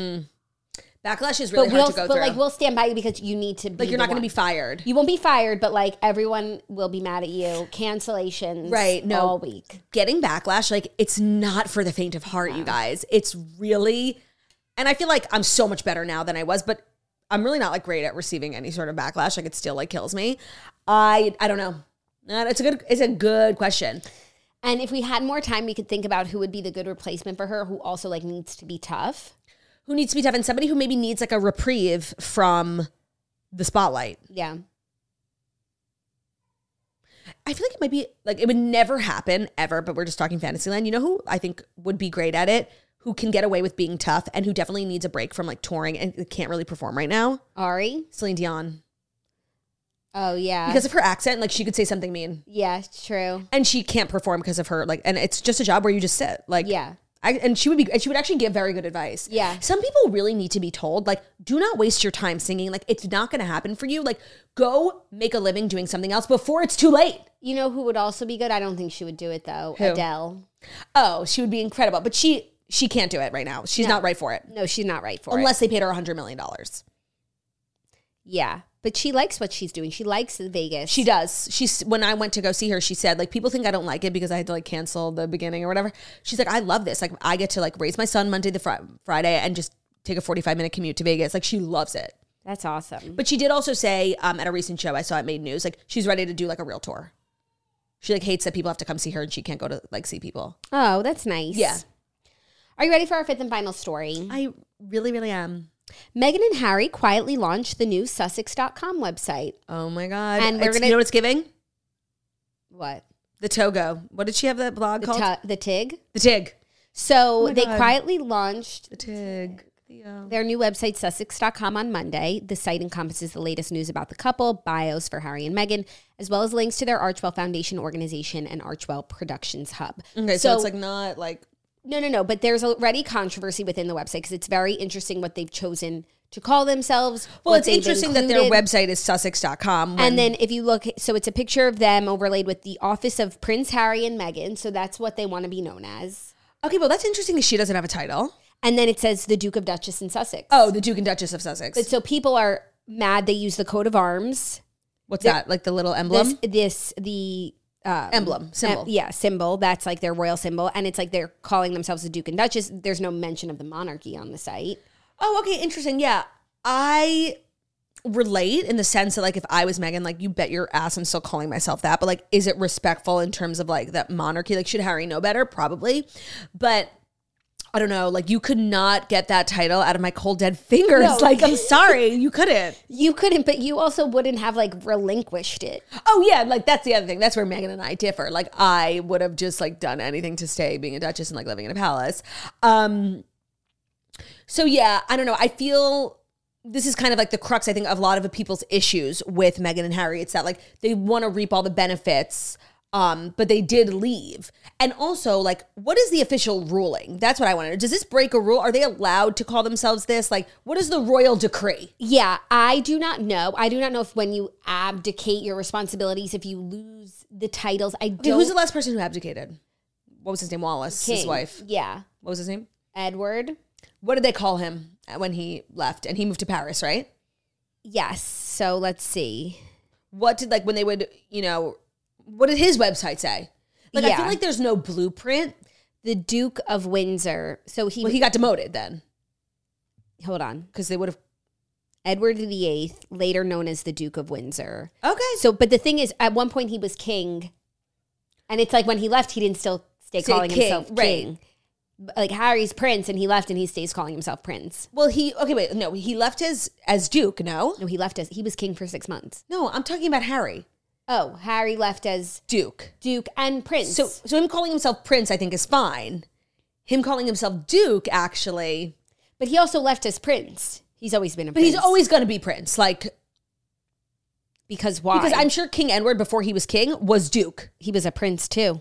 Speaker 3: Backlash is really
Speaker 4: But
Speaker 3: hard
Speaker 4: we'll,
Speaker 3: to go
Speaker 4: but
Speaker 3: through.
Speaker 4: like, we'll stand by you because you need to be
Speaker 3: like, you're
Speaker 4: the
Speaker 3: not going to
Speaker 4: one.
Speaker 3: be fired.
Speaker 4: You won't be fired, but like everyone will be mad at you. Cancellations,
Speaker 3: Right, no.
Speaker 4: all week.
Speaker 3: Getting backlash, like, it's not for the faint of heart, you guys. It's really, and I feel like I'm so much better now than I was, but I'm really not, like, great at receiving any sort of backlash. Like, it still, like, kills me. I I don't know. Uh, It's a good, it's a good question.
Speaker 4: And if we had more time, we could think about who would be the good replacement for her, who also like needs to be tough.
Speaker 3: Who needs to be tough, and somebody who maybe needs like a reprieve from the spotlight.
Speaker 4: Yeah.
Speaker 3: I feel like it might be like it would never happen ever, but we're just talking Fantasyland. You know who I think would be great at it, who can get away with being tough, and who definitely needs a break from like touring and can't really perform right now?
Speaker 4: Ari?
Speaker 3: Celine Dion.
Speaker 4: Oh, yeah.
Speaker 3: Because of her accent, like she could say something mean,
Speaker 4: yeah, it's true.
Speaker 3: and she can't perform because of her like. And it's just a job where you just sit, like
Speaker 4: Yeah.
Speaker 3: I, and she would be, and she would actually give very good advice.
Speaker 4: Yeah.
Speaker 3: Some people really need to be told, like, do not waste your time singing. Like, it's not going to happen for you. Like, go make a living doing something else before it's too late.
Speaker 4: You know who would also be good? I don't think she would do it though.
Speaker 3: Who?
Speaker 4: Adele.
Speaker 3: Oh, she would be incredible, but she she can't do it right now. She's
Speaker 4: No.
Speaker 3: not right for it
Speaker 4: No, she's not right for
Speaker 3: unless
Speaker 4: it.
Speaker 3: they paid her a hundred million dollars.
Speaker 4: Yeah. But she likes what she's doing. She likes Vegas.
Speaker 3: She does. She's when I went to go see her, she said like people think I don't like it because I had to like cancel the beginning or whatever. She's like, I love this. Like I get to like raise my son Monday to fr- Friday and just take a forty-five minute commute to Vegas. Like she loves it.
Speaker 4: That's awesome.
Speaker 3: But she did also say um, at a recent show I saw it made news, like she's ready to do like a real tour. She like hates that people have to come see her and she can't go to like see people.
Speaker 4: Oh, that's nice.
Speaker 3: Yeah.
Speaker 4: Are you ready for our fifth and final story?
Speaker 3: I really, really am.
Speaker 4: Meghan and Harry quietly launched the new Sussex dot com website.
Speaker 3: Oh my God.
Speaker 4: And we're
Speaker 3: It's-
Speaker 4: gonna-
Speaker 3: you know what it's giving?
Speaker 4: What?
Speaker 3: The Togo. What did she have that blog
Speaker 4: The,
Speaker 3: called?
Speaker 4: tu- the TIG.
Speaker 3: the Tig.
Speaker 4: So
Speaker 3: Oh my
Speaker 4: they
Speaker 3: God.
Speaker 4: quietly launched
Speaker 3: The Tig. Theo.
Speaker 4: their new website, Sussex dot com, on Monday. The site encompasses the latest news about the couple, bios for Harry and Meghan, as well as links to their Archwell Foundation organization and Archwell Productions Hub.
Speaker 3: Okay, so, it's like not like
Speaker 4: No, no, no. But there's already controversy within the website because it's very interesting what they've chosen to call themselves.
Speaker 3: well,
Speaker 4: what
Speaker 3: it's
Speaker 4: they've
Speaker 3: interesting that their
Speaker 4: included.
Speaker 3: website is Sussex dot com. when-
Speaker 4: And then if you look, so it's a picture of them overlaid with the office of Prince Harry and Meghan. So that's what they want to be known as.
Speaker 3: okay, well that's interesting that she doesn't have a title.
Speaker 4: And then it says the Duke of Duchess and Sussex.
Speaker 3: Oh, the Duke and Duchess of Sussex.
Speaker 4: But so people are mad they use the coat of arms.
Speaker 3: What's
Speaker 4: they're-
Speaker 3: that? Like the little emblem?
Speaker 4: This, this the um,
Speaker 3: Emblem, symbol.
Speaker 4: em- yeah, symbol. That's like their royal symbol. And it's like they're calling themselves the Duke and Duchess. There's no mention of the monarchy on the site.
Speaker 3: Oh, okay, interesting. Yeah. I relate in the sense that like if I was Meghan, like you bet your ass I'm still calling myself that. But like, is it respectful in terms of like that monarchy? Like should Harry know better? Probably. But I don't know, like you could not get that title out of my cold dead fingers.
Speaker 4: No.
Speaker 3: Like, I'm sorry, you couldn't.
Speaker 4: You couldn't, but you also wouldn't have like relinquished it.
Speaker 3: Oh yeah, like that's the other thing. That's where Meghan and I differ. Like I would have just like done anything to stay being a duchess and like living in a palace. Um, so yeah, I don't know. I feel this is kind of like the crux, I think, of a lot of people's issues with Meghan and Harry. It's that like they want to reap all the benefits. Um, but they did leave. And also, like, what is the official ruling? That's what I want to know. Does this break a rule? Are they allowed to call themselves this? Like, what is the royal decree?
Speaker 4: Yeah, I do not know. I do not know if when you abdicate your responsibilities, if you lose the titles. I don't.
Speaker 3: Okay, who's the last person who abdicated? What was his name? Wallace,
Speaker 4: King.
Speaker 3: his wife.
Speaker 4: Yeah.
Speaker 3: What was his name?
Speaker 4: Edward.
Speaker 3: What did they call him when he left? And he moved to Paris, right?
Speaker 4: Yes. So let's see.
Speaker 3: What did, like, when they would, you know, what did his website say? Like, I
Speaker 4: Yeah.
Speaker 3: feel like there's no blueprint.
Speaker 4: The Duke of Windsor. So he,
Speaker 3: Well, he got demoted then
Speaker 4: hold on.
Speaker 3: because they would have.
Speaker 4: Edward the Eighth, later known as the Duke of Windsor.
Speaker 3: Okay.
Speaker 4: So, but the thing is, at one point he was king. And it's like when he left, he didn't still stay
Speaker 3: Stay
Speaker 4: calling
Speaker 3: king,
Speaker 4: himself
Speaker 3: right.
Speaker 4: king. Like Harry's prince, and he left and he stays calling himself prince.
Speaker 3: Well, he, okay, wait, no, he left as, as Duke, no?
Speaker 4: No, he left as, he was king for six months.
Speaker 3: No, I'm talking about Harry.
Speaker 4: Oh, Harry left as
Speaker 3: Duke.
Speaker 4: Duke and Prince.
Speaker 3: So, so him calling himself Prince, I think, is fine. Him calling himself Duke, actually,
Speaker 4: but he also left as Prince. He's always been a
Speaker 3: but
Speaker 4: prince.
Speaker 3: he's always going to be Prince, like
Speaker 4: because why?
Speaker 3: because I'm sure King Edward before he was king was Duke.
Speaker 4: he was a prince too.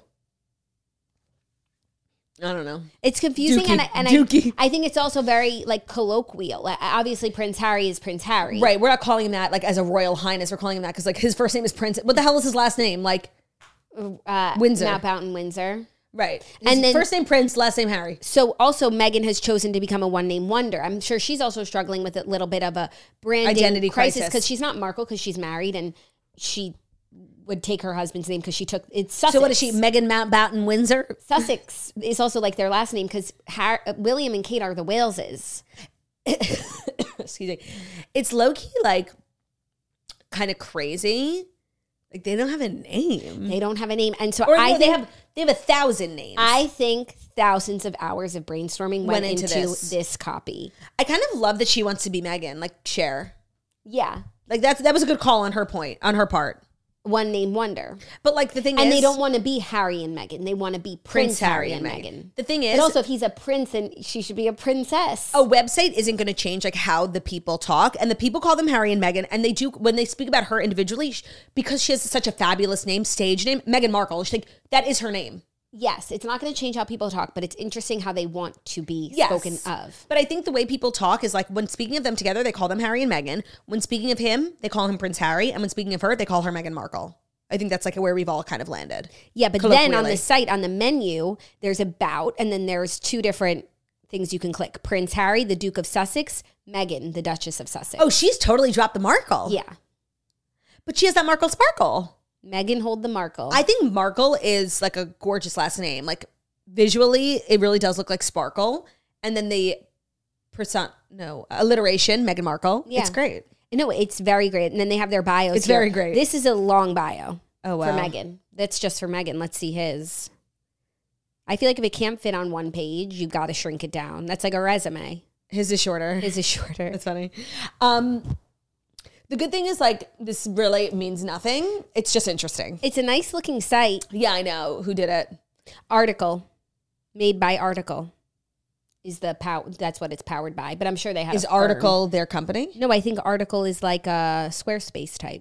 Speaker 3: I don't know.
Speaker 4: It's confusing,
Speaker 3: Dookie.
Speaker 4: and, I, and
Speaker 3: Dookie.
Speaker 4: I, I think it's also very like colloquial. Like, obviously, Prince Harry is Prince Harry,
Speaker 3: Right, we're not calling him that like as a royal highness. We're calling him that because like his first name is Prince. What the hell is his last name? Like
Speaker 4: Uh,
Speaker 3: Windsor.
Speaker 4: Mountbatten Windsor.
Speaker 3: right, his
Speaker 4: And then-
Speaker 3: first name Prince, last name Harry.
Speaker 4: So also Meghan has chosen to become a one name wonder. I'm sure she's also struggling with a little bit of a branding
Speaker 3: Identity
Speaker 4: crisis
Speaker 3: crisis.
Speaker 4: because she's not Markle because she's married and she would take her husband's name because she took it's Sussex.
Speaker 3: So what is she? Meghan Mountbatten Windsor.
Speaker 4: Sussex is also like their last name because William and Kate are the Waleses.
Speaker 3: Excuse me. It's low key like kind of crazy. Like they don't have a name.
Speaker 4: They don't have a name, and so
Speaker 3: Or
Speaker 4: I
Speaker 3: no,
Speaker 4: think
Speaker 3: they have they have a thousand names.
Speaker 4: I think thousands of hours of brainstorming went,
Speaker 3: Went into
Speaker 4: into,
Speaker 3: this.
Speaker 4: this. copy.
Speaker 3: I kind of love that she wants to be Meghan, like Cher.
Speaker 4: Yeah,
Speaker 3: Like that's that was a good call on her point, on her part.
Speaker 4: one name wonder.
Speaker 3: But like the thing
Speaker 4: And
Speaker 3: is,
Speaker 4: they don't want to be Harry and Meghan. They want to be Prince, Harry and Meghan.
Speaker 3: The thing is,
Speaker 4: But also, if he's a prince, then she should be a princess.
Speaker 3: a website isn't going to change like how the people talk, and the people call them Harry and Meghan, and they do when they speak about her individually sh- because she has such a fabulous name, stage name, Meghan Markle. She think that is her name.
Speaker 4: Yes, it's not going to change how people talk, but it's interesting how they want to be
Speaker 3: Yes.
Speaker 4: spoken of.
Speaker 3: But I think the way people talk is like when speaking of them together, they call them Harry and Meghan. When speaking of him, they call him Prince Harry, and when speaking of her, they call her Meghan Markle. I think that's like where we've all kind of landed.
Speaker 4: Yeah, but then on
Speaker 3: Colloquially.
Speaker 4: the site, on the menu, there's about, and then there's two different things you can click. Prince Harry, the Duke of Sussex, Meghan, the Duchess of Sussex.
Speaker 3: Oh, she's totally dropped the Markle.
Speaker 4: yeah.
Speaker 3: But she has that Markle sparkle.
Speaker 4: Meghan hold the Markle.
Speaker 3: I think Markle is like a gorgeous last name. Like visually, it really does look like sparkle. And then the person, no, alliteration, Meghan Markle.
Speaker 4: Yeah.
Speaker 3: It's great.
Speaker 4: No, it's very great. And then they have their bios.
Speaker 3: It's
Speaker 4: here.
Speaker 3: very great.
Speaker 4: This is a long bio
Speaker 3: Oh,
Speaker 4: for Meghan. That's just for Meghan. Let's see his. I feel like if it can't fit on one page, you got to shrink it down. That's like a resume.
Speaker 3: His is shorter.
Speaker 4: His is shorter.
Speaker 3: That's funny. Um, the good thing is like this really means nothing. It's just interesting.
Speaker 4: It's a nice looking site.
Speaker 3: Yeah, I know. Who did it?
Speaker 4: Article, made by Article, is the pow. That's what it's powered by. But I'm sure they have
Speaker 3: Is
Speaker 4: a firm.
Speaker 3: Article their company?
Speaker 4: No, I think Article is like a Squarespace type.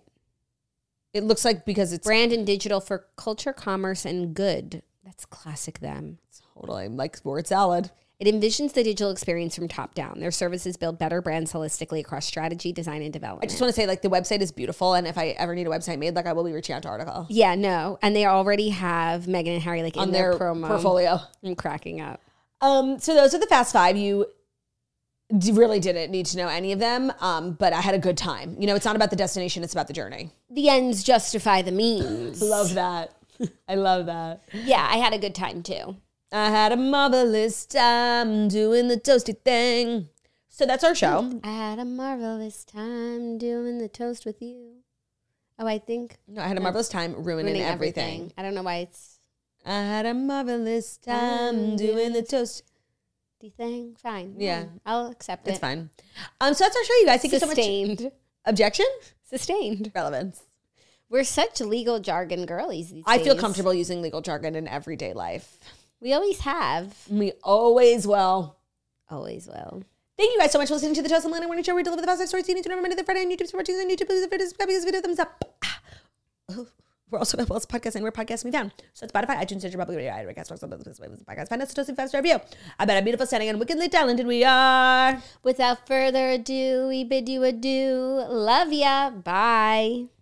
Speaker 3: It looks like because it's
Speaker 4: Brand and digital for culture, commerce, and good. That's classic them.
Speaker 3: totally like word salad.
Speaker 4: It envisions the digital experience from top down. Their services build better brands holistically across strategy, design, and
Speaker 3: I
Speaker 4: development.
Speaker 3: just want to say like the website is beautiful, and if I ever need a website made, like I will be reaching out to Article
Speaker 4: Yeah, no. And they already have Meghan and Harry like
Speaker 3: on
Speaker 4: in
Speaker 3: their,
Speaker 4: their, promo.
Speaker 3: portfolio.
Speaker 4: I'm cracking up.
Speaker 3: Um, so those are the fast five. You d- really didn't need to know any of them, um, but I had a good time. You know, it's not about the destination; it's about the journey.
Speaker 4: The ends justify the means.
Speaker 3: Love that. I love that.
Speaker 4: Yeah, I had a good time too.
Speaker 3: I had a marvelous time doing the toasty thing. So that's our show.
Speaker 4: I had a marvelous time doing the toast with you. Oh, I think
Speaker 3: No, I had a marvelous time ruining,
Speaker 4: ruining
Speaker 3: everything.
Speaker 4: everything. I don't know why it's
Speaker 3: I had a marvelous time doing the toast.
Speaker 4: You think? Fine.
Speaker 3: Yeah.
Speaker 4: I'll accept it.
Speaker 3: It's fine. Um, so that's our show, you guys. Thank
Speaker 4: Sustained.
Speaker 3: you so much. Objection?
Speaker 4: Sustained.
Speaker 3: Relevance.
Speaker 4: We're such legal jargon girlies these
Speaker 3: I feel
Speaker 4: days.
Speaker 3: comfortable using legal jargon in everyday life.
Speaker 4: We always have.
Speaker 3: We always will.
Speaker 4: Always will.
Speaker 3: Thank you guys so much for listening to the Chelsea Millennial Morning Show. We deliver the fast stories you need to know Monday through Friday on YouTube. Support us on YouTube. Please, if it is subscribe to this video, thumbs up. Oh, we're also available as a podcast and we're podcasting we found. So Spotify, iTunes, Stitcher, Public Radio, iRecast, podcast. Find us to five star review. I bet I'm beautiful, stunning, and wickedly talented we are.
Speaker 4: Without further ado, we bid you adieu. Love ya. Bye.